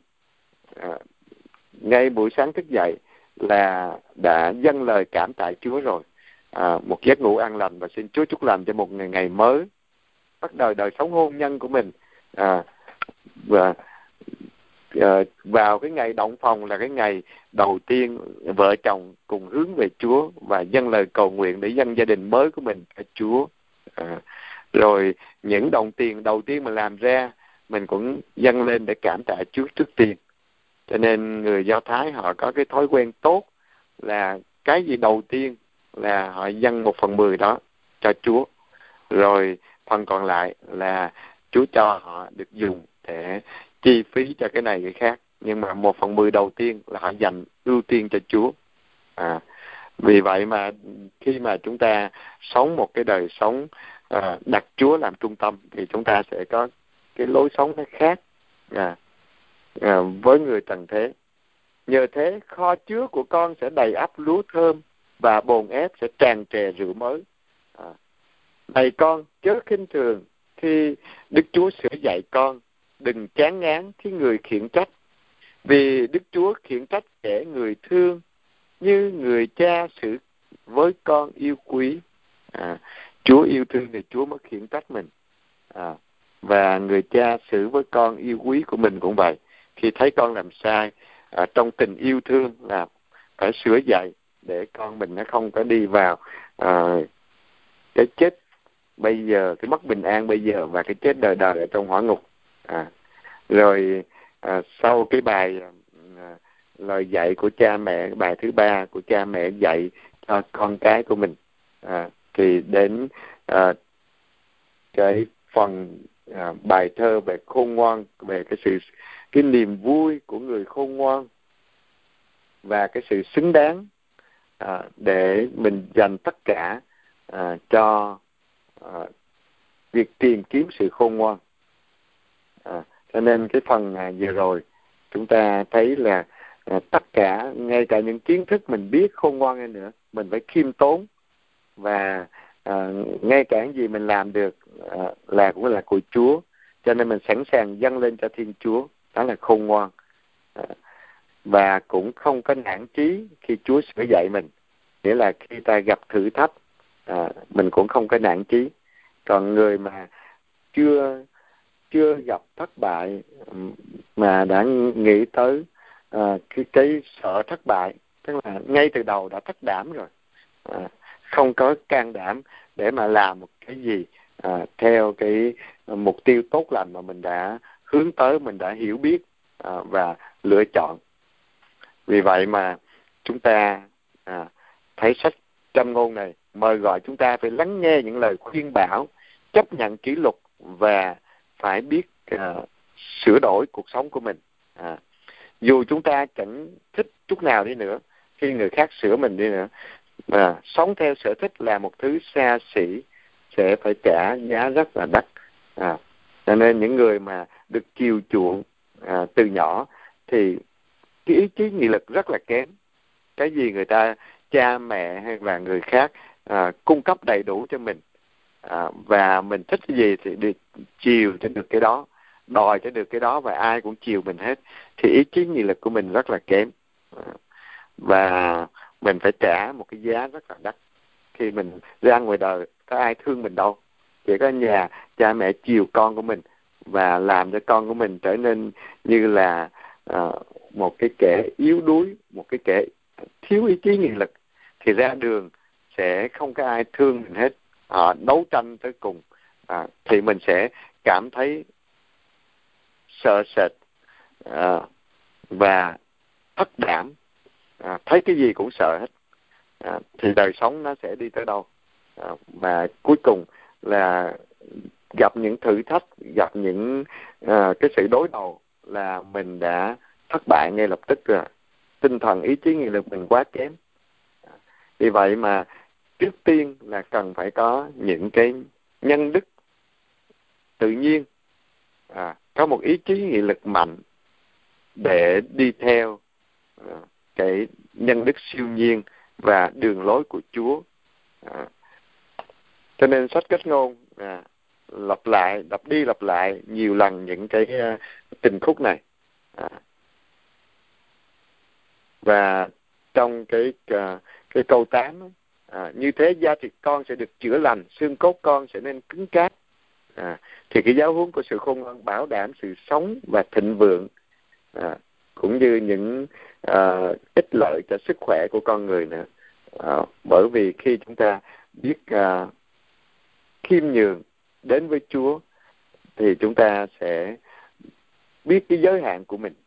ngay buổi sáng thức dậy là đã dâng lời cảm tạ Chúa rồi. Một giấc ngủ an lành và xin Chúa chúc lành cho một ngày mới bắt đầu đời sống hôn nhân của mình. Và vào cái ngày động phòng là cái ngày đầu tiên vợ chồng cùng hướng về Chúa và dâng lời cầu nguyện để dâng gia đình mới của mình cho Chúa. Rồi những đồng tiền đầu tiên mà làm ra mình cũng dâng lên để cảm tạ Chúa trước tiên. Cho nên người Do Thái họ có cái thói quen tốt là cái gì đầu tiên là họ dâng 1/10 đó cho Chúa, rồi phần còn lại là Chúa cho họ được dùng để chi phí cho cái này cái khác. Nhưng mà 1/10 đầu tiên là họ dành ưu tiên cho Chúa. Vì vậy mà khi mà chúng ta sống một cái đời sống đặt Chúa làm trung tâm thì chúng ta sẽ có cái lối sống nó khác với người trần thế. Nhờ thế kho chứa của con sẽ đầy ắp lúa thơm và bồn ép sẽ tràn trề rượu mới. Này con, chớ khinh thường khi Đức Chúa sửa dạy con, đừng chán ngán khi người khiển trách, vì Đức Chúa khiển trách kẻ người thương như người cha xử với con yêu quý. Chúa yêu thương thì Chúa mới khiển trách mình. Và người cha xử với con yêu quý của mình cũng vậy. Khi thấy con làm sai, trong tình yêu thương là phải sửa dạy để con mình nó không có đi vào cái chết bây giờ, cái mất bình an bây giờ và cái chết đời đời ở trong hỏa ngục. Rồi sau cái bài lời dạy của cha mẹ, bài thứ 3 của cha mẹ dạy cho con cái của mình, thì đến cái phần bài thơ về khôn ngoan, về cái niềm vui của người khôn ngoan và cái sự xứng đáng để mình dành tất cả cho việc tìm kiếm sự khôn ngoan. Cho nên cái phần vừa rồi chúng ta thấy là tất cả, ngay cả những kiến thức mình biết khôn ngoan hơn nữa, mình phải khiêm tốn, và ngay cả những gì mình làm được là cũng là của Chúa, cho nên mình sẵn sàng dâng lên cho Thiên Chúa, đó là khôn ngoan. Và cũng không có nản chí khi Chúa sửa dạy mình, nghĩa là khi ta gặp thử thách mình cũng không có nản chí. Còn người mà chưa gặp thất bại mà đã nghĩ tới cái sợ thất bại, tức là ngay từ đầu đã thất đảm rồi, không có can đảm để mà làm một cái gì theo cái mục tiêu tốt lành mà mình đã hướng tới, mình đã hiểu biết và lựa chọn. Vì vậy mà chúng ta thấy sách Châm ngôn này mời gọi chúng ta phải lắng nghe những lời khuyên bảo, chấp nhận kỷ luật và phải biết sửa đổi cuộc sống của mình. Dù chúng ta chẳng thích chút nào đi nữa, khi người khác sửa mình đi nữa, mà sống theo sở thích là một thứ xa xỉ, sẽ phải trả giá rất là đắt. Cho nên những người mà được chiều chuộng từ nhỏ thì cái ý chí nghị lực rất là kém. Cái gì người ta, cha mẹ hay là người khác cung cấp đầy đủ cho mình, và mình thích cái gì thì được chiều cho được cái đó, đòi cho được cái đó, và ai cũng chiều mình hết, thì ý chí nghị lực của mình rất là kém. Và mình phải trả một cái giá rất là đắt. Khi mình ra ngoài đời, có ai thương mình đâu, chỉ có nhà cha mẹ chiều con của mình và làm cho con của mình trở nên như là một cái kẻ yếu đuối, một cái kẻ thiếu ý chí nghị lực, thì ra đường sẽ không có ai thương mình hết. Họ đấu tranh tới cùng, thì mình sẽ cảm thấy sợ sệt và thất đảm, thấy cái gì cũng sợ hết. Thì đời sống nó sẽ đi tới đâu? Và cuối cùng là gặp những thử thách, gặp những cái sự đối đầu là mình đã thất bại ngay lập tức rồi. Tinh thần ý chí nghị lực mình quá kém. Vì vậy mà trước tiên là cần phải có những cái nhân đức tự nhiên, có một ý chí nghị lực mạnh để đi theo cái nhân đức siêu nhiên và đường lối của Chúa. Cho nên sách Kết Ngôn lặp đi lặp lại nhiều lần những cái tình khúc này. Và trong cái câu 8, như thế da thịt con sẽ được chữa lành, xương cốt con sẽ nên cứng cáp. Thì cái giáo huấn của sự khôn ngoan bảo đảm sự sống và thịnh vượng, cũng như những ích lợi cho sức khỏe của con người nữa. Bởi vì khi chúng ta biết khiêm nhường đến với Chúa, thì chúng ta sẽ biết cái giới hạn của mình,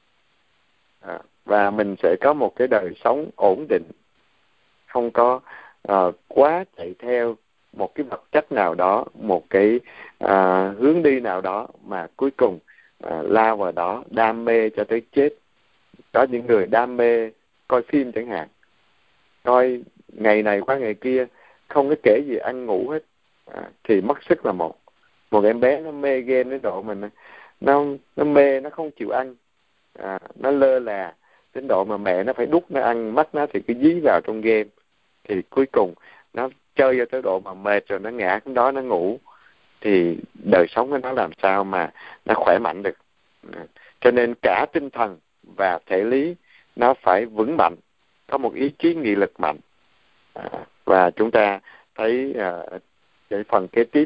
và mình sẽ có một cái đời sống ổn định, không có quá chạy theo một cái vật chất nào đó, một cái hướng đi nào đó mà cuối cùng lao vào đó, đam mê cho tới chết. Có những người đam mê coi phim chẳng hạn, coi ngày này qua ngày kia, không có kể gì ăn ngủ hết, thì mất sức là một em bé nó mê game đến độ mình nó mê, nó không chịu ăn, nó lơ là đến độ mà mẹ nó phải đút nó ăn, mắt nó thì cứ dí vào trong game, thì cuối cùng nó chơi cho tới độ mà mệt rồi nó ngã xuống đó nó ngủ, thì đời sống của nó làm sao mà nó khỏe mạnh được. Cho nên cả tinh thần và thể lý nó phải vững mạnh, có một ý chí nghị lực mạnh. Và chúng ta thấy cái phần kế tiếp,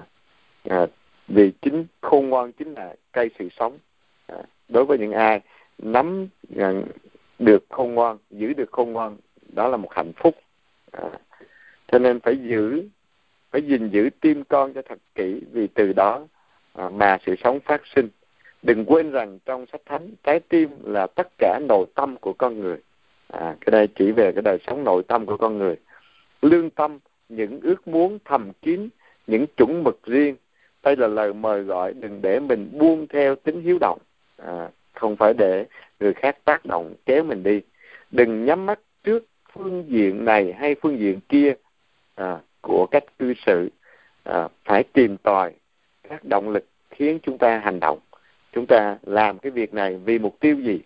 vì chính khôn ngoan chính là cây sự sống. Đối với những ai nắm được khôn ngoan, giữ được khôn ngoan, đó là một hạnh phúc. Cho nên phải gìn giữ tim con cho thật kỹ, vì từ đó mà sự sống phát sinh. Đừng quên rằng trong sách thánh, trái tim là tất cả nội tâm của con người. Cái đây chỉ về cái đời sống nội tâm của con người. Lương tâm, những ước muốn thầm kín, những chuẩn mực riêng. Đây là lời mời gọi, đừng để mình buông theo tính hiếu động, không phải để người khác tác động kéo mình đi. Đừng nhắm mắt trước phương diện này hay phương diện kia của cách cư xử. Phải tìm tòi các động lực khiến chúng ta hành động. Chúng ta làm cái việc này vì mục tiêu gì?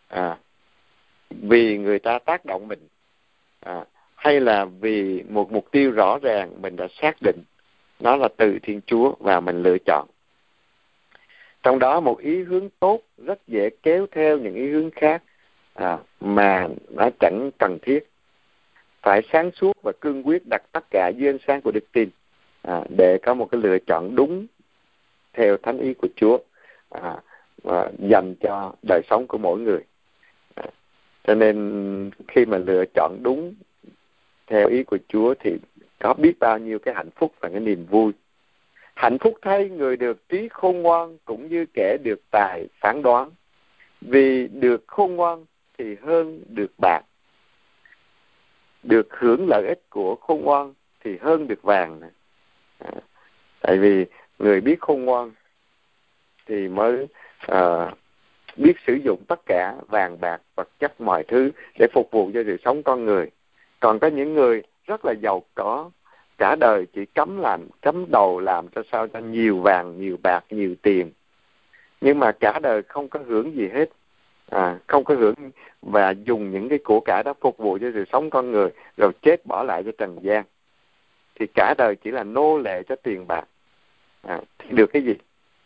Vì người ta tác động mình, hay là vì một mục tiêu rõ ràng mình đã xác định, nó là từ Thiên Chúa và mình lựa chọn. Trong đó một ý hướng tốt rất dễ kéo theo những ý hướng khác mà nó chẳng cần thiết. Phải sáng suốt và cương quyết đặt tất cả dưới ánh sáng của đức tin để có một cái lựa chọn đúng theo thánh ý của Chúa dành cho đời sống của mỗi người. Cho nên khi mà lựa chọn đúng theo ý của Chúa thì có biết bao nhiêu cái hạnh phúc và cái niềm vui. Hạnh phúc thay người được trí khôn ngoan cũng như kẻ được tài phán đoán, vì được khôn ngoan thì hơn được bạc, được hưởng lợi ích của khôn ngoan thì hơn được vàng. Tại vì người biết khôn ngoan thì mới biết sử dụng tất cả vàng bạc, vật chất, mọi thứ để phục vụ cho sự sống con người. Còn có những người rất là giàu có, cả đời chỉ cắm đầu làm cho sao cho nhiều vàng, nhiều bạc, nhiều tiền, nhưng mà cả đời không có hưởng gì hết, không có hưởng và dùng những cái của cải đó phục vụ cho sự sống con người, rồi chết bỏ lại cho trần gian, thì cả đời chỉ là nô lệ cho tiền bạc, thì được cái gì?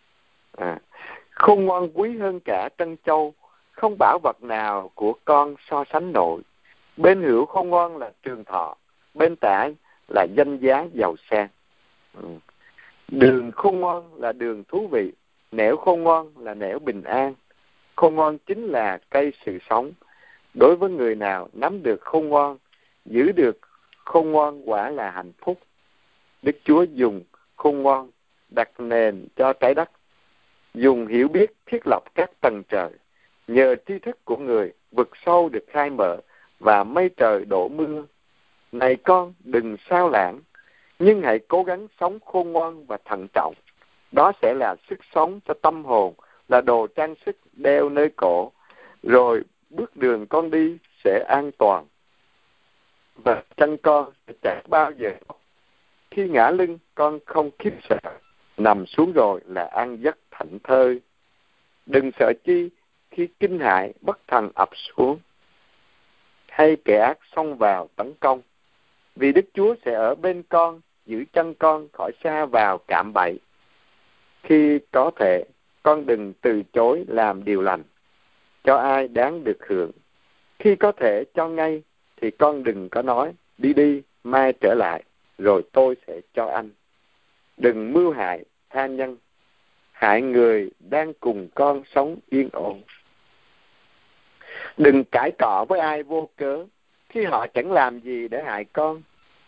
Khôn ngoan quý hơn cả trân châu, không bảo vật nào của con so sánh nổi. Bên hữu khôn ngoan là trường thọ, bên tả là danh giá giàu sang. Đường khôn ngoan là đường thú vị, nẻo khôn ngoan là nẻo bình an. Khôn ngoan chính là cây sự sống. Đối với người nào nắm được khôn ngoan, giữ được khôn ngoan quả là hạnh phúc. Đức Chúa dùng khôn ngoan đặt nền cho trái đất, dùng hiểu biết thiết lập các tầng trời. Nhờ tri thức của người, vực sâu được khai mở và mây trời đổ mưa. Này con, đừng sao lãng, nhưng hãy cố gắng sống khôn ngoan và thận trọng. Đó sẽ là sức sống cho tâm hồn, là đồ trang sức đeo nơi cổ. Rồi bước đường con đi sẽ an toàn, và chân con sẽ chẳng bao giờ. Khi ngã lưng, con không khiếp sợ, nằm xuống rồi là an giấc thảnh thơi. Đừng sợ chi khi kinh hại bất thần ập xuống, hay kẻ ác xông vào tấn công, vì Đức Chúa sẽ ở bên con, giữ chân con khỏi xa vào cạm bẫy. Khi có thể, con đừng từ chối làm điều lành, cho ai đáng được hưởng. Khi có thể cho ngay, thì con đừng có nói, đi, mai trở lại, rồi tôi sẽ cho anh. Đừng mưu hại tha nhân, hại người đang cùng con sống yên ổn. Đừng cãi cọ với ai vô cớ, khi họ chẳng làm gì để hại con.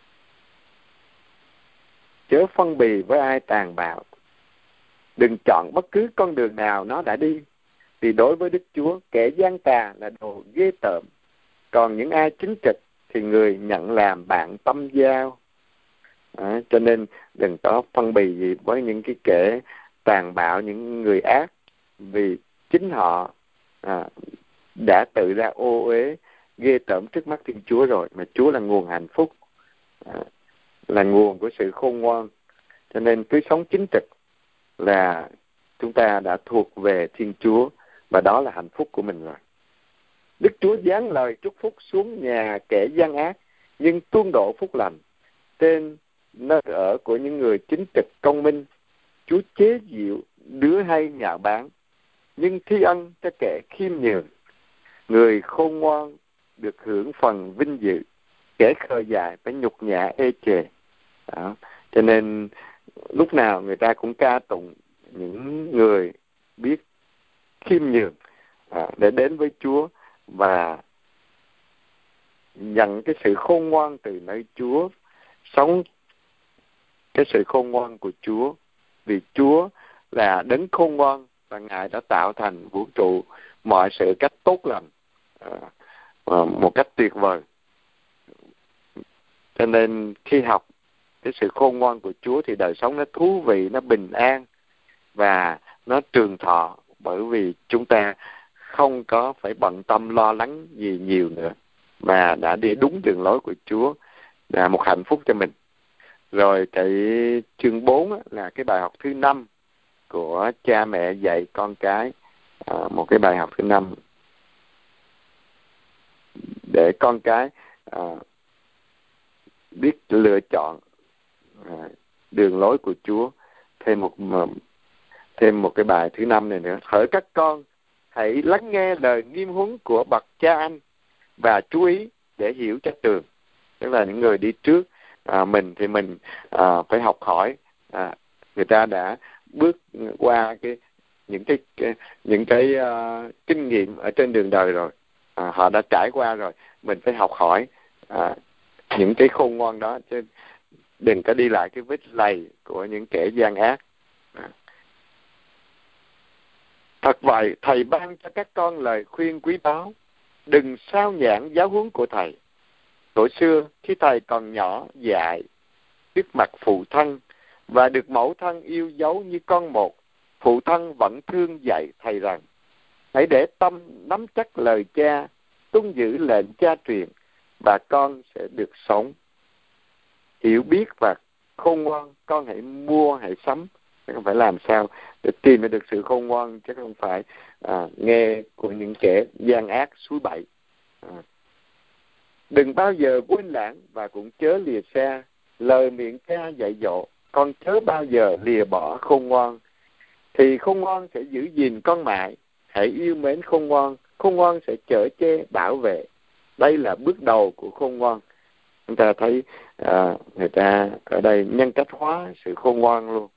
Chớ phân bì với ai tàn bạo. Đừng chọn bất cứ con đường nào nó đã đi, vì đối với Đức Chúa, kẻ gian tà là đồ ghê tởm. Còn những ai chính trực thì người nhận làm bạn tâm giao. Cho nên đừng có phân bì gì với những cái kẻ tàn bạo, những người ác, vì chính họ đã tự ra ô uế ghê tởm trước mắt Thiên Chúa rồi, mà Chúa là nguồn hạnh phúc, là nguồn của sự khôn ngoan. Cho nên cứ sống chính trực là chúng ta đã thuộc về Thiên Chúa, và đó là hạnh phúc của mình rồi. Đức Chúa giáng lời chúc phúc xuống nhà kẻ gian ác, nhưng tuôn đổ phúc lành trên nơi ở của những người chính trực công minh. Chúa chế giễu đứa hay nhạo báng, nhưng thi ân cho kẻ khiêm nhường. Người khôn ngoan được hưởng phần vinh dự, kẻ khờ dại phải nhục nhã ê chề. Cho nên lúc nào người ta cũng ca tụng những người biết khiêm nhường, để đến với Chúa và nhận cái sự khôn ngoan từ nơi Chúa, sống cái sự khôn ngoan của Chúa, vì Chúa là đấng khôn ngoan và Ngài đã tạo thành vũ trụ mọi sự cách tốt lành, một cách tuyệt vời. Cho nên khi học cái sự khôn ngoan của Chúa thì đời sống nó thú vị, nó bình an và nó trường thọ, bởi vì chúng ta không có phải bận tâm lo lắng gì nhiều nữa, mà đã đi đúng đường lối của Chúa, là một hạnh phúc cho mình. Rồi cái chương 4 là cái bài học thứ 5 của cha mẹ dạy con cái, một cái bài học thứ 5 để con cái biết lựa chọn đường lối của Chúa. Thêm một cái bài thứ 5 này nữa: hỡi các con, hãy lắng nghe lời nghiêm huấn của bậc cha anh và chú ý để hiểu cho tường. Tức là những người đi trước mình thì mình phải học hỏi, người ta đã bước qua những cái kinh nghiệm ở trên đường đời rồi, họ đã trải qua rồi, mình phải học hỏi những cái khôn ngoan đó, chứ đừng có đi lại cái vết lầy của những kẻ gian ác. Thật vậy, thầy ban cho các con lời khuyên quý báu, đừng sao nhãng giáo huấn của thầy. Tuổi xưa khi thầy còn nhỏ dại trước mặt phụ thân và được mẫu thân yêu dấu như con một, phụ thân vẫn thương dạy thầy rằng: hãy để tâm nắm chắc lời cha, tuân giữ lệnh cha truyền, và con sẽ được sống. Hiểu biết và khôn ngoan con hãy mua, hãy sắm. Không phải làm sao để tìm được sự khôn ngoan, chứ không phải nghe của những kẻ gian ác suối bậy. Đừng bao giờ quên lãng và cũng chớ lìa xa lời miệng cha dạy dỗ. Con chớ bao giờ lìa bỏ khôn ngoan, thì khôn ngoan sẽ giữ gìn con mãi. Hãy yêu mến khôn ngoan sẽ chở che bảo vệ. Đây là bước đầu của khôn ngoan. Chúng ta thấy người ta ở đây nhân cách hóa sự khôn ngoan luôn.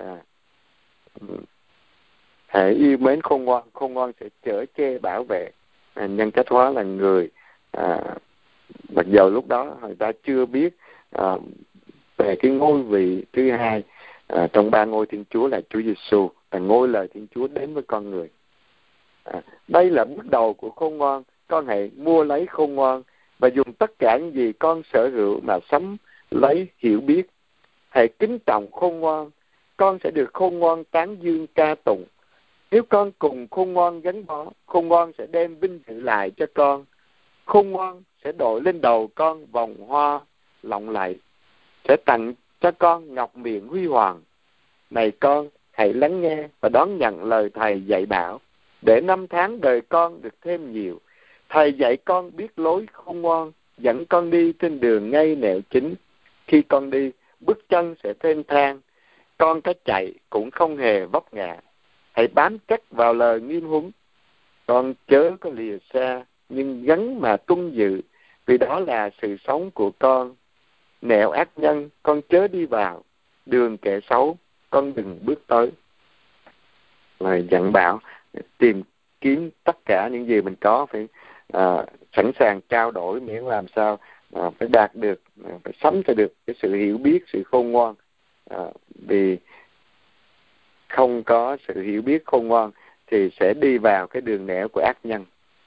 Hãy yêu mến khôn ngoan sẽ chở che bảo vệ. Nhân cách hóa là người, mặc dầu lúc đó người ta chưa biết về cái ngôi vị thứ hai trong ba ngôi Thiên Chúa là Chúa Giêsu, là ngôi lời Thiên Chúa đến với con người. Đây là bước đầu của khôn ngoan. Con hãy mua lấy khôn ngoan và dùng tất cả những gì con sở hữu mà sắm lấy hiểu biết. Hãy kính trọng khôn ngoan, con sẽ được khôn ngoan tán dương ca tụng. Nếu con cùng khôn ngoan gắn bó, khôn ngoan sẽ đem vinh dự lại cho con. Khôn ngoan sẽ đội lên đầu con vòng hoa lộng lẫy, sẽ tặng cho con ngọc miệng huy hoàng. Này con, hãy lắng nghe và đón nhận lời thầy dạy bảo, để năm tháng đời con được thêm nhiều. Thầy dạy con biết lối khôn ngoan, dẫn con đi trên đường ngay nẻo chính. Khi con đi, bước chân sẽ thênh thang, con có chạy cũng không hề vấp ngã. Hãy bám chắc vào lời nghiêm huấn, con chớ có lìa xa, nhưng gắn mà tuân giữ, vì đó là sự sống của con. Nẻo ác nhân con chớ đi vào, đường kẻ xấu con đừng bước tới. Lời dặn bảo tìm kiếm tất cả những gì mình có, phải sẵn sàng trao đổi, miễn làm sao phải đạt được, phải sắm cho được cái sự hiểu biết, sự khôn ngoan. Vì không có sự hiểu biết khôn ngoan thì sẽ đi vào cái đường nẻo của ác nhân.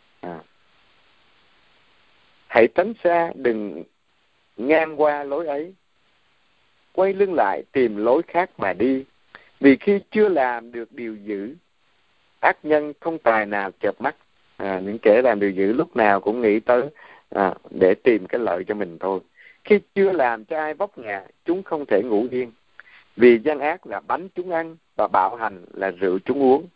Hãy tránh xa, đừng ngang qua lối ấy, quay lưng lại tìm lối khác mà đi. Vì khi chưa làm được điều dữ, ác nhân không tài nào chợp mắt. Những kẻ làm điều dữ lúc nào cũng nghĩ tới để tìm cái lợi cho mình thôi. Khi chưa làm cho ai vấp ngã, chúng không thể ngủ yên. Vì gian ác là bánh chúng ăn, và bạo hành là rượu chúng uống.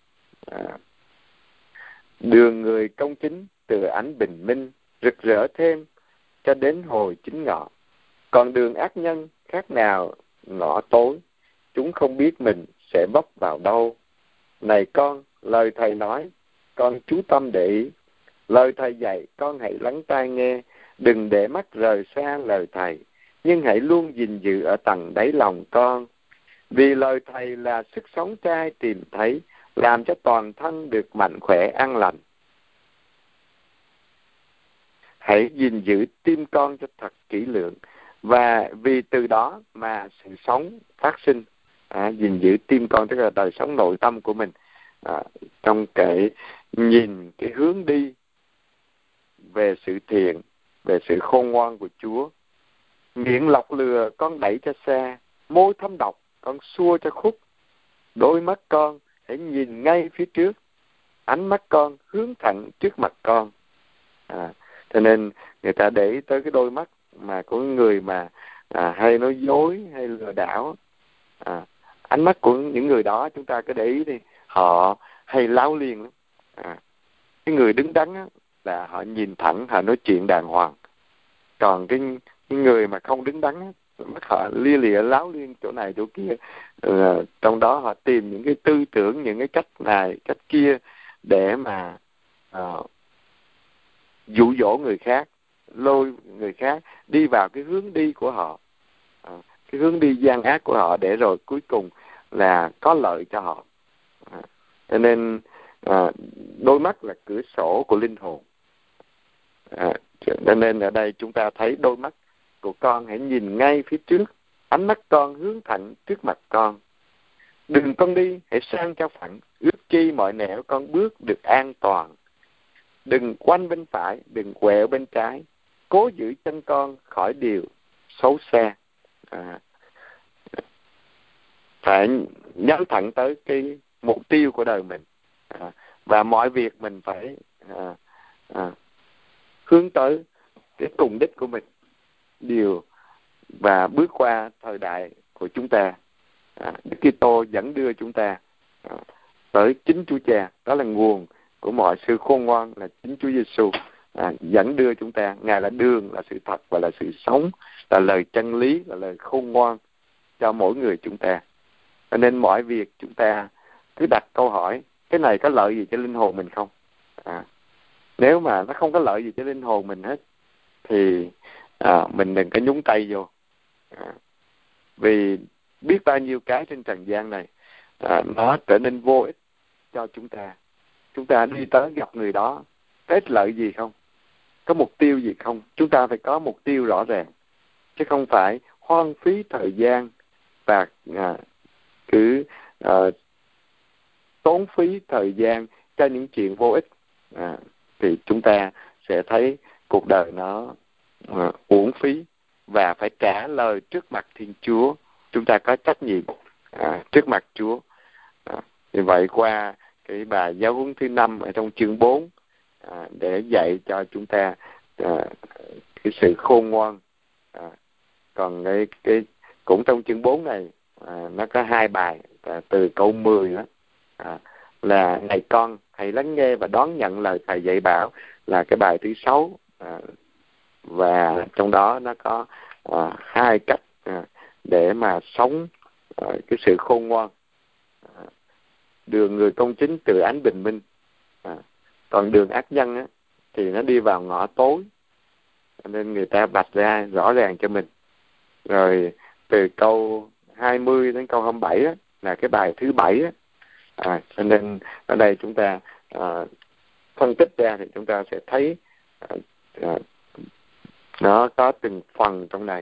Đường người công chính từ ánh bình minh, rực rỡ thêm cho đến hồi chính ngọ. Còn đường ác nhân khác nào ngõ tối, chúng không biết mình sẽ vấp vào đâu. Này con, lời thầy nói, con chú tâm để ý. Lời thầy dạy, con hãy lắng tai nghe. Đừng để mắt rời xa lời thầy, nhưng hãy luôn gìn giữ ở tầng đáy lòng con. Vì lời thầy là sức sống trai tìm thấy, làm cho toàn thân được mạnh khỏe an lành. hãy gìn giữ tim con cho thật kỹ lưỡng, và vì từ đó mà sự sống phát sinh. Gìn giữ tim con tức là đời sống nội tâm của mình, trong cái nhìn cái hướng đi về sự thiện, về sự khôn ngoan của Chúa. Miệng lọc lừa con đẩy cho xa, môi thâm độc con xua cho khúc. Đôi mắt con hãy nhìn ngay phía trước, ánh mắt con hướng thẳng trước mặt con. Cho nên người ta để ý tới cái đôi mắt mà của người mà hay nói dối hay lừa đảo. Ánh mắt của những người đó chúng ta cứ để ý đi, họ hay láo liên lắm. Cái người đứng đắn á, là họ nhìn thẳng, họ nói chuyện đàng hoàng. Còn cái người mà không đứng đắn á, mắt họ lia lịa láo liên chỗ này chỗ kia. Trong đó họ tìm những cái tư tưởng, những cái cách này cách kia để mà dụ dỗ người khác, lôi người khác đi vào cái hướng đi của họ, cái hướng đi gian ác của họ, để rồi cuối cùng là có lợi cho họ. Cho nên đôi mắt là cửa sổ của linh hồn. Cho nên ở đây chúng ta thấy đôi mắt của con hãy nhìn ngay phía trước, ánh mắt con hướng thẳng trước mặt con. Đường con đi hãy sang cho phẳng, ước chi mọi nẻo con bước được an toàn. Đừng quanh bên phải, đừng quẹo bên trái, cố giữ chân con khỏi điều xấu xa. Phải nhắm thẳng tới cái mục tiêu của đời mình, và mọi việc mình phải hướng tới cái cùng đích của mình, và bước qua thời đại của chúng ta. Đức Kitô dẫn đưa chúng ta tới chính Chúa Cha. Đó là nguồn của mọi sự khôn ngoan, là chính Chúa Giêsu dẫn đưa chúng ta. Ngài là đường, là sự thật và là sự sống, là lời chân lý, là lời khôn ngoan cho mỗi người chúng ta. Cho nên mọi việc chúng ta cứ đặt câu hỏi, cái này có lợi gì cho linh hồn mình không? Nếu mà nó không có lợi gì cho linh hồn mình hết thì mình đừng có nhúng tay vô. Vì biết bao nhiêu cái trên trần gian này nó trở nên vô ích cho chúng ta. Chúng ta đi tới gặp người đó, có ích lợi gì không? Có mục tiêu gì không? Chúng ta phải có mục tiêu rõ ràng, chứ không phải hoang phí thời gian và cứ tốn phí thời gian cho những chuyện vô ích. Thì chúng ta sẽ thấy cuộc đời nó uổng phí, và phải trả lời trước mặt Thiên Chúa. Chúng ta có trách nhiệm trước mặt Chúa. Vì vậy qua cái bài giáo huấn thứ 5 ở trong chương 4 để dạy cho chúng ta cái sự khôn ngoan. Còn cái cũng trong chương 4 này nó có 2 bài từ câu 10 đó, là này con hãy lắng nghe và đón nhận lời thầy dạy bảo, là cái bài thứ 6. Và trong đó nó có 2 cách để mà sống cái sự khôn ngoan. Đường người công chính từ ánh bình minh, còn đường ác nhân á, thì nó đi vào ngõ tối. Nên người ta vạch ra rõ ràng cho mình. Rồi từ câu 20 đến câu 27 á, là cái bài thứ 7 á. Cho nên ở đây chúng ta phân tích ra thì chúng ta sẽ thấy nó có từng phần trong này.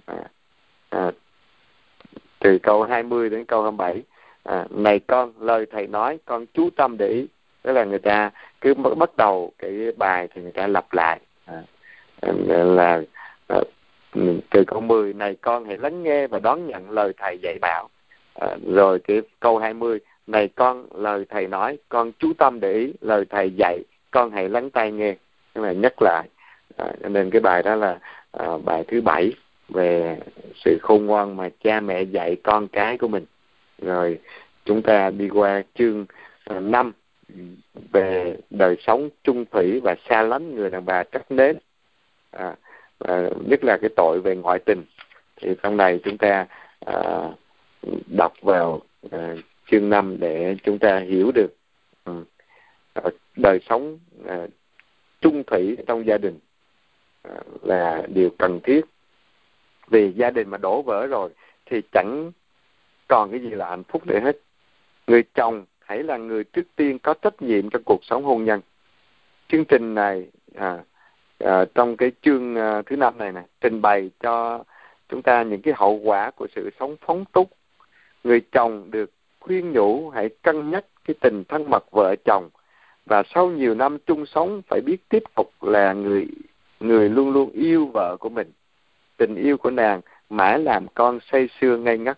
Từ câu 20 đến câu 27, này con, lời thầy nói con chú tâm để ý. Tức là người ta cứ bắt đầu cái bài thì người ta lặp lại, là từ câu 10, này con hãy lắng nghe và đón nhận lời thầy dạy bảo. Rồi cái câu 20, này con, lời thầy nói con chú tâm để ý, lời thầy dạy con hãy lắng tai nghe. Cái này nhắc lại. Cho nên cái bài đó là bài thứ 7 về sự khôn ngoan mà cha mẹ dạy con cái của mình. Rồi chúng ta đi qua chương 5 về đời sống chung thủy và xa lánh người đàn bà trắc nết, nhất là cái tội về ngoại tình. Thì trong này chúng ta đọc vào chương 5 để chúng ta hiểu được đời sống chung thủy trong gia đình là điều cần thiết. Vì gia đình mà đổ vỡ rồi thì chẳng còn cái gì là hạnh phúc để hết. Người chồng hãy là người trước tiên có trách nhiệm trong cuộc sống hôn nhân. Chương trình này trong cái chương thứ 5 này trình bày cho chúng ta những cái hậu quả của sự sống phóng túng. Người chồng được khuyên nhủ hãy cân nhắc cái tình thân mật vợ chồng, và sau nhiều năm chung sống phải biết tiếp tục là người luôn luôn yêu vợ của mình. Tình yêu của nàng mãi làm con say sưa ngây ngất.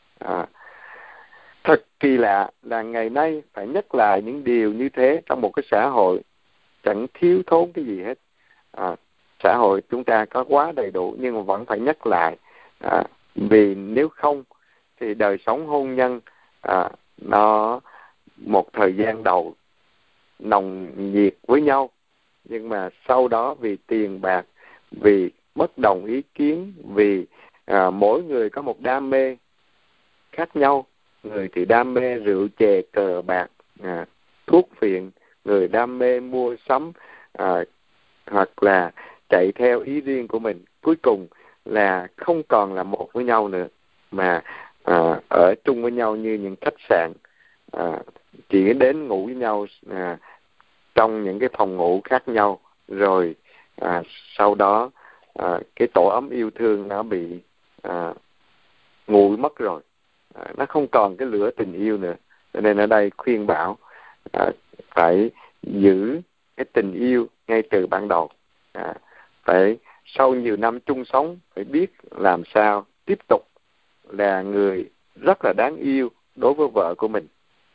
Thật kỳ lạ là ngày nay phải nhắc lại những điều như thế trong một cái xã hội chẳng thiếu thốn cái gì hết. Xã hội chúng ta có quá đầy đủ nhưng mà vẫn phải nhắc lại, vì nếu không thì đời sống hôn nhân nó một thời gian đầu nồng nhiệt với nhau, nhưng mà sau đó vì tiền bạc, vì bất đồng ý kiến, vì mỗi người có một đam mê khác nhau. Người thì đam mê rượu chè cờ bạc, thuốc phiện, người đam mê mua sắm, hoặc là chạy theo ý riêng của mình. Cuối cùng là không còn là một với nhau nữa, mà ở chung với nhau như những khách sạn, chỉ đến ngủ với nhau trong những cái phòng ngủ khác nhau, rồi sau đó cái tổ ấm yêu thương nó bị nguội mất rồi, nó không còn cái lửa tình yêu nữa. Cho nên ở đây khuyên bảo phải giữ cái tình yêu ngay từ ban đầu, phải sau nhiều năm chung sống phải biết làm sao tiếp tục là người rất là đáng yêu đối với vợ của mình.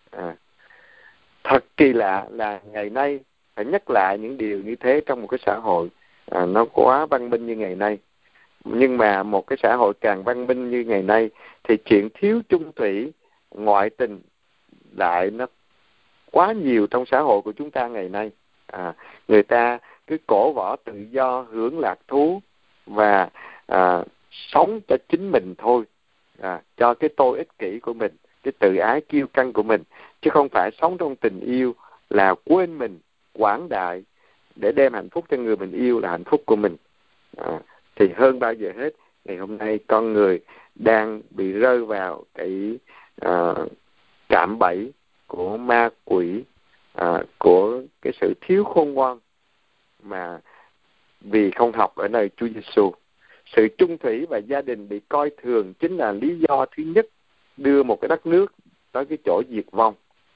Thật kỳ lạ là ngày nay phải nhắc lại những điều như thế trong một cái xã hội nó quá văn minh như ngày nay. Nhưng mà một cái xã hội càng văn minh như ngày nay thì chuyện thiếu chung thủy, ngoại tình lại nó quá nhiều trong xã hội của chúng ta ngày nay. Người ta cứ cổ võ tự do, hưởng lạc thú và sống cho chính mình thôi, cho cái tôi ích kỷ của mình, cái tự ái kiêu căng của mình, chứ không phải sống trong tình yêu là quên mình, quảng đại để đem hạnh phúc cho người mình yêu là hạnh phúc của mình. Thì hơn bao giờ hết, ngày hôm nay con người đang bị rơi vào cái cạm bẫy của ma quỷ, của cái sự thiếu khôn ngoan, mà vì không học ở nơi Chúa Giêsu. Sự chung thủy và gia đình bị coi thường chính là lý do thứ nhất đưa một cái đất nước tới cái chỗ diệt vong.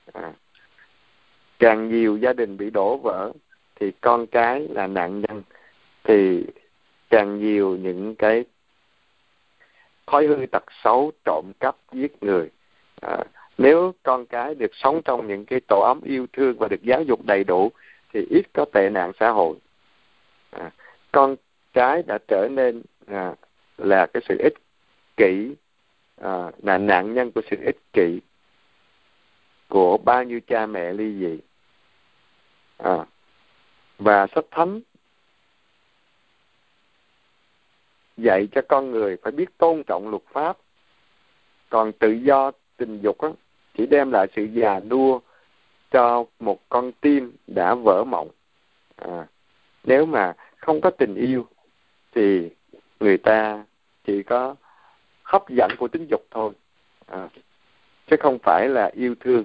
Càng nhiều gia đình bị đổ vỡ thì con cái là nạn nhân, thì càng nhiều những cái thói hư tật xấu, trộm cắp, giết người. Nếu con cái được sống trong những cái tổ ấm yêu thương và được giáo dục đầy đủ thì ít có tệ nạn xã hội. Con cái đã trở nên là cái sự ích kỷ, là nạn nhân của sự ích kỷ của bao nhiêu cha mẹ ly dị. Và sách thánh dạy cho con người phải biết tôn trọng luật pháp, còn tự do tình dục chỉ đem lại sự già nua cho một con tim đã vỡ mộng. Nếu mà không có tình yêu thì người ta chỉ có hấp dẫn của tính dục thôi, chứ không phải là yêu thương.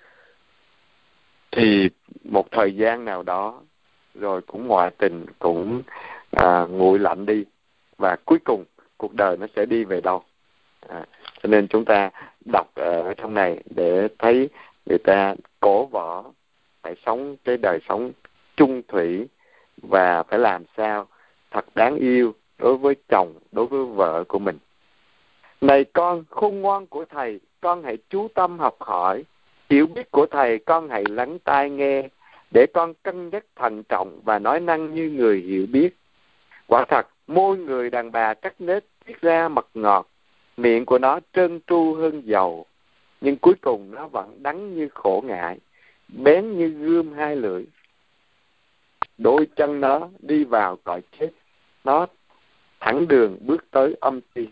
Thì một thời gian nào đó rồi cũng ngoại tình, cũng nguội lạnh đi, và cuối cùng cuộc đời nó sẽ đi về đâu. Cho nên chúng ta đọc ở trong này để thấy người ta cổ võ phải sống cái đời sống chung thủy, và phải làm sao thật đáng yêu đối với chồng, đối với vợ của mình. Này con khôn ngoan của thầy, con hãy chú tâm học hỏi. Hiểu biết của thầy, con hãy lắng tai nghe, để con cân nhắc thận trọng và nói năng như người hiểu biết. Quả thật, môi người đàn bà cắt nết tiết ra mật ngọt, miệng của nó trơn tru hơn dầu, nhưng cuối cùng nó vẫn đắng như khổ ngại, bén như gươm hai lưỡi. Đôi chân nó đi vào cõi chết, nó thẳng đường bước tới âm ti.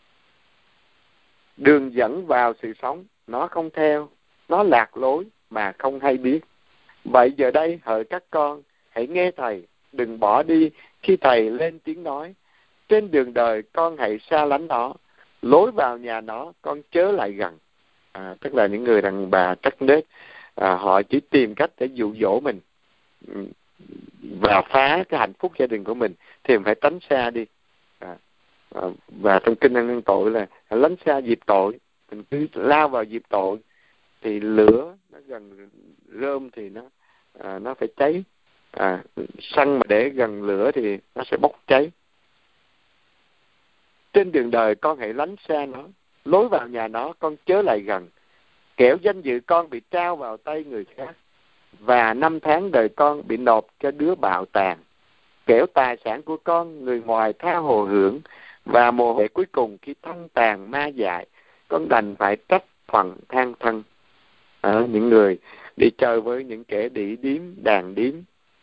Đường dẫn vào sự sống, nó không theo, nó lạc lối mà không hay biết. Vậy giờ đây hỡi các con, hãy nghe thầy, đừng bỏ đi khi thầy lên tiếng nói. Trên đường đời con hãy xa lánh nó, lối vào nhà nó con chớ lại gần. Tức là những người đàn bà cắt nết, họ chỉ tìm cách để dụ dỗ mình, và phá cái hạnh phúc gia đình của mình thì mình phải tránh xa đi. Và trong kinh Ăn Năn Tội là lánh xa dịp tội. Mình cứ lao vào dịp tội thì lửa nó gần rơm thì nó phải cháy. Xăng mà để gần lửa thì nó sẽ bốc cháy. Trên đường đời con hãy lánh xa nó, lối vào nhà nó con chớ lại gần, kẻo danh dự con bị trao vào tay người khác, và 5 tháng đời con bị nộp cho đứa bạo tàn. Kẻo tài sản của con người ngoài tha hồ hưởng, và mồ hôi cuối cùng khi thân tàn ma dại, con đành phải trách phận than thân. Những người đi chơi với những kẻ đĩ điếm, đàn điếm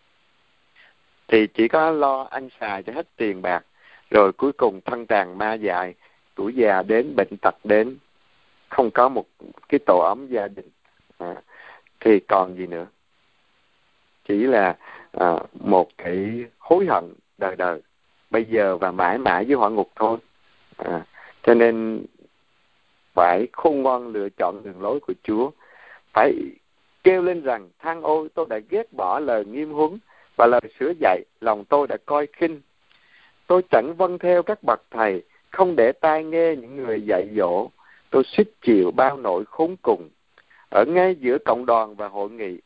thì chỉ có lo ăn xài cho hết tiền bạc, rồi cuối cùng thân tàn ma dại, tuổi già đến, bệnh tật đến, không có một cái tổ ấm gia đình, thì còn gì nữa? Chỉ là một cái hối hận đời đời, bây giờ và mãi mãi với hỏa ngục thôi. Cho nên phải khôn ngoan lựa chọn đường lối của Chúa, phải kêu lên rằng: than ôi, tôi đã ghét bỏ lời nghiêm huấn và lời sửa dạy, lòng tôi đã coi khinh. Tôi chẳng vâng theo các bậc thầy, không để tai nghe những người dạy dỗ. Tôi xích chịu bao nỗi khốn cùng ở ngay giữa cộng đoàn và hội nghị.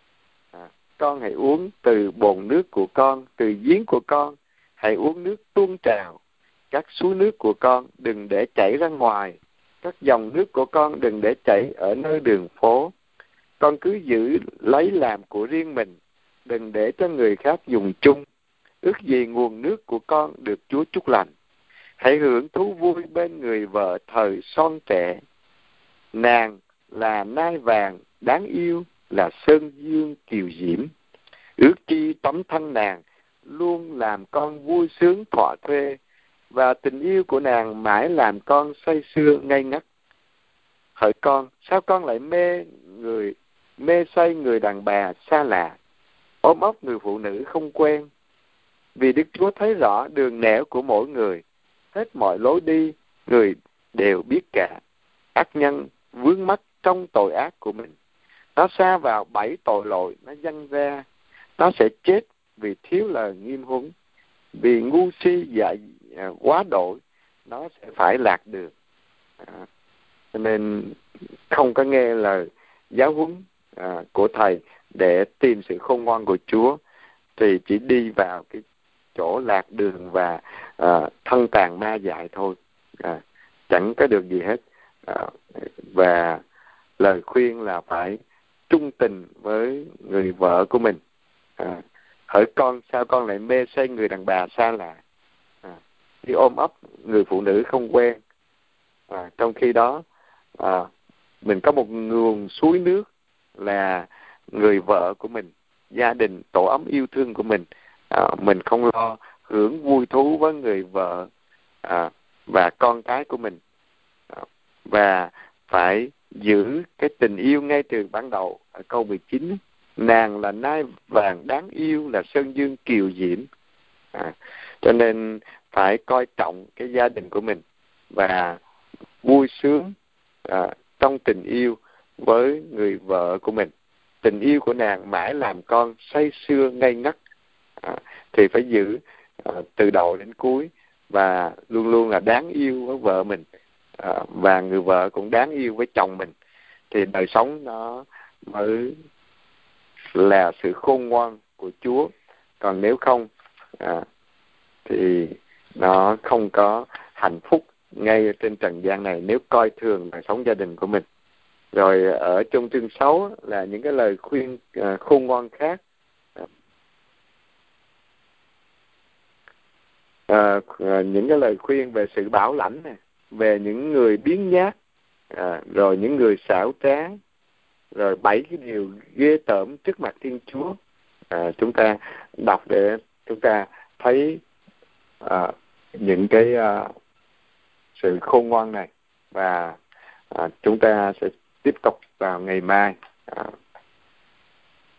Con hãy uống từ bồn nước của con, từ giếng của con, hãy uống nước tuôn trào. Các suối nước của con đừng để chảy ra ngoài, các dòng nước của con đừng để chảy ở nơi đường phố. Con cứ giữ lấy làm của riêng mình, đừng để cho người khác dùng chung. Ước gì nguồn nước của con được Chúa chúc lành. Hãy hưởng thú vui bên người vợ thời son trẻ. Nàng là nai vàng đáng yêu, là sơn dương kiều diễm. Ước chi tấm thân nàng luôn làm con vui sướng thỏa thuê, và tình yêu của nàng mãi làm con say sưa ngây ngất. Hỡi con, sao con lại mê say người đàn bà xa lạ, ôm ấp người phụ nữ không quen? Vì Đức Chúa thấy rõ đường nẻo của mỗi người, hết mọi lối đi người đều biết cả. Ác nhân vướng mắc trong tội ác của mình, nó sa vào bẫy tội lỗi, nó dâng ra, nó sẽ chết vì thiếu lời nghiêm huấn. Vì ngu si dại quá độ, nó sẽ phải lạc đường. Cho nên không có nghe lời giáo huấn của thầy để tìm sự khôn ngoan của Chúa, thì chỉ đi vào cái chỗ lạc đường và thân tàn ma dại thôi, chẳng có được gì hết. Và lời khuyên là phải trung tình với người vợ của mình. Hỡi con, sao con lại mê say người đàn bà xa lạ, đi ôm ấp người phụ nữ không quen? Trong khi đó mình có một nguồn suối nước là người vợ của mình, gia đình, tổ ấm yêu thương của mình. Mình không lo hưởng vui thú với người vợ và con cái của mình, và phải giữ cái tình yêu ngay từ ban đầu. Ở câu 19, nàng là nai vàng đáng yêu, là sơn dương kiều diễm. Cho nên phải coi trọng cái gia đình của mình và vui sướng trong tình yêu với người vợ của mình. Tình yêu của nàng mãi làm con say sưa ngây ngất, thì phải giữ từ đầu đến cuối, và luôn luôn là đáng yêu với vợ mình, và người vợ cũng đáng yêu với chồng mình, thì đời sống nó mới là sự khôn ngoan của Chúa. Còn nếu không thì nó không có hạnh phúc ngay trên trần gian này, nếu coi thường đời sống gia đình của mình. Rồi ở trong chương 6 là những cái lời khuyên khôn ngoan khác. Những cái lời khuyên về sự bảo lãnh này, về những người biếng nhác, rồi những người xảo trá, rồi 7 cái điều ghê tởm trước mặt Thiên Chúa. Chúng ta đọc để chúng ta thấy những cái sự khôn ngoan này, và chúng ta sẽ tiếp tục vào ngày mai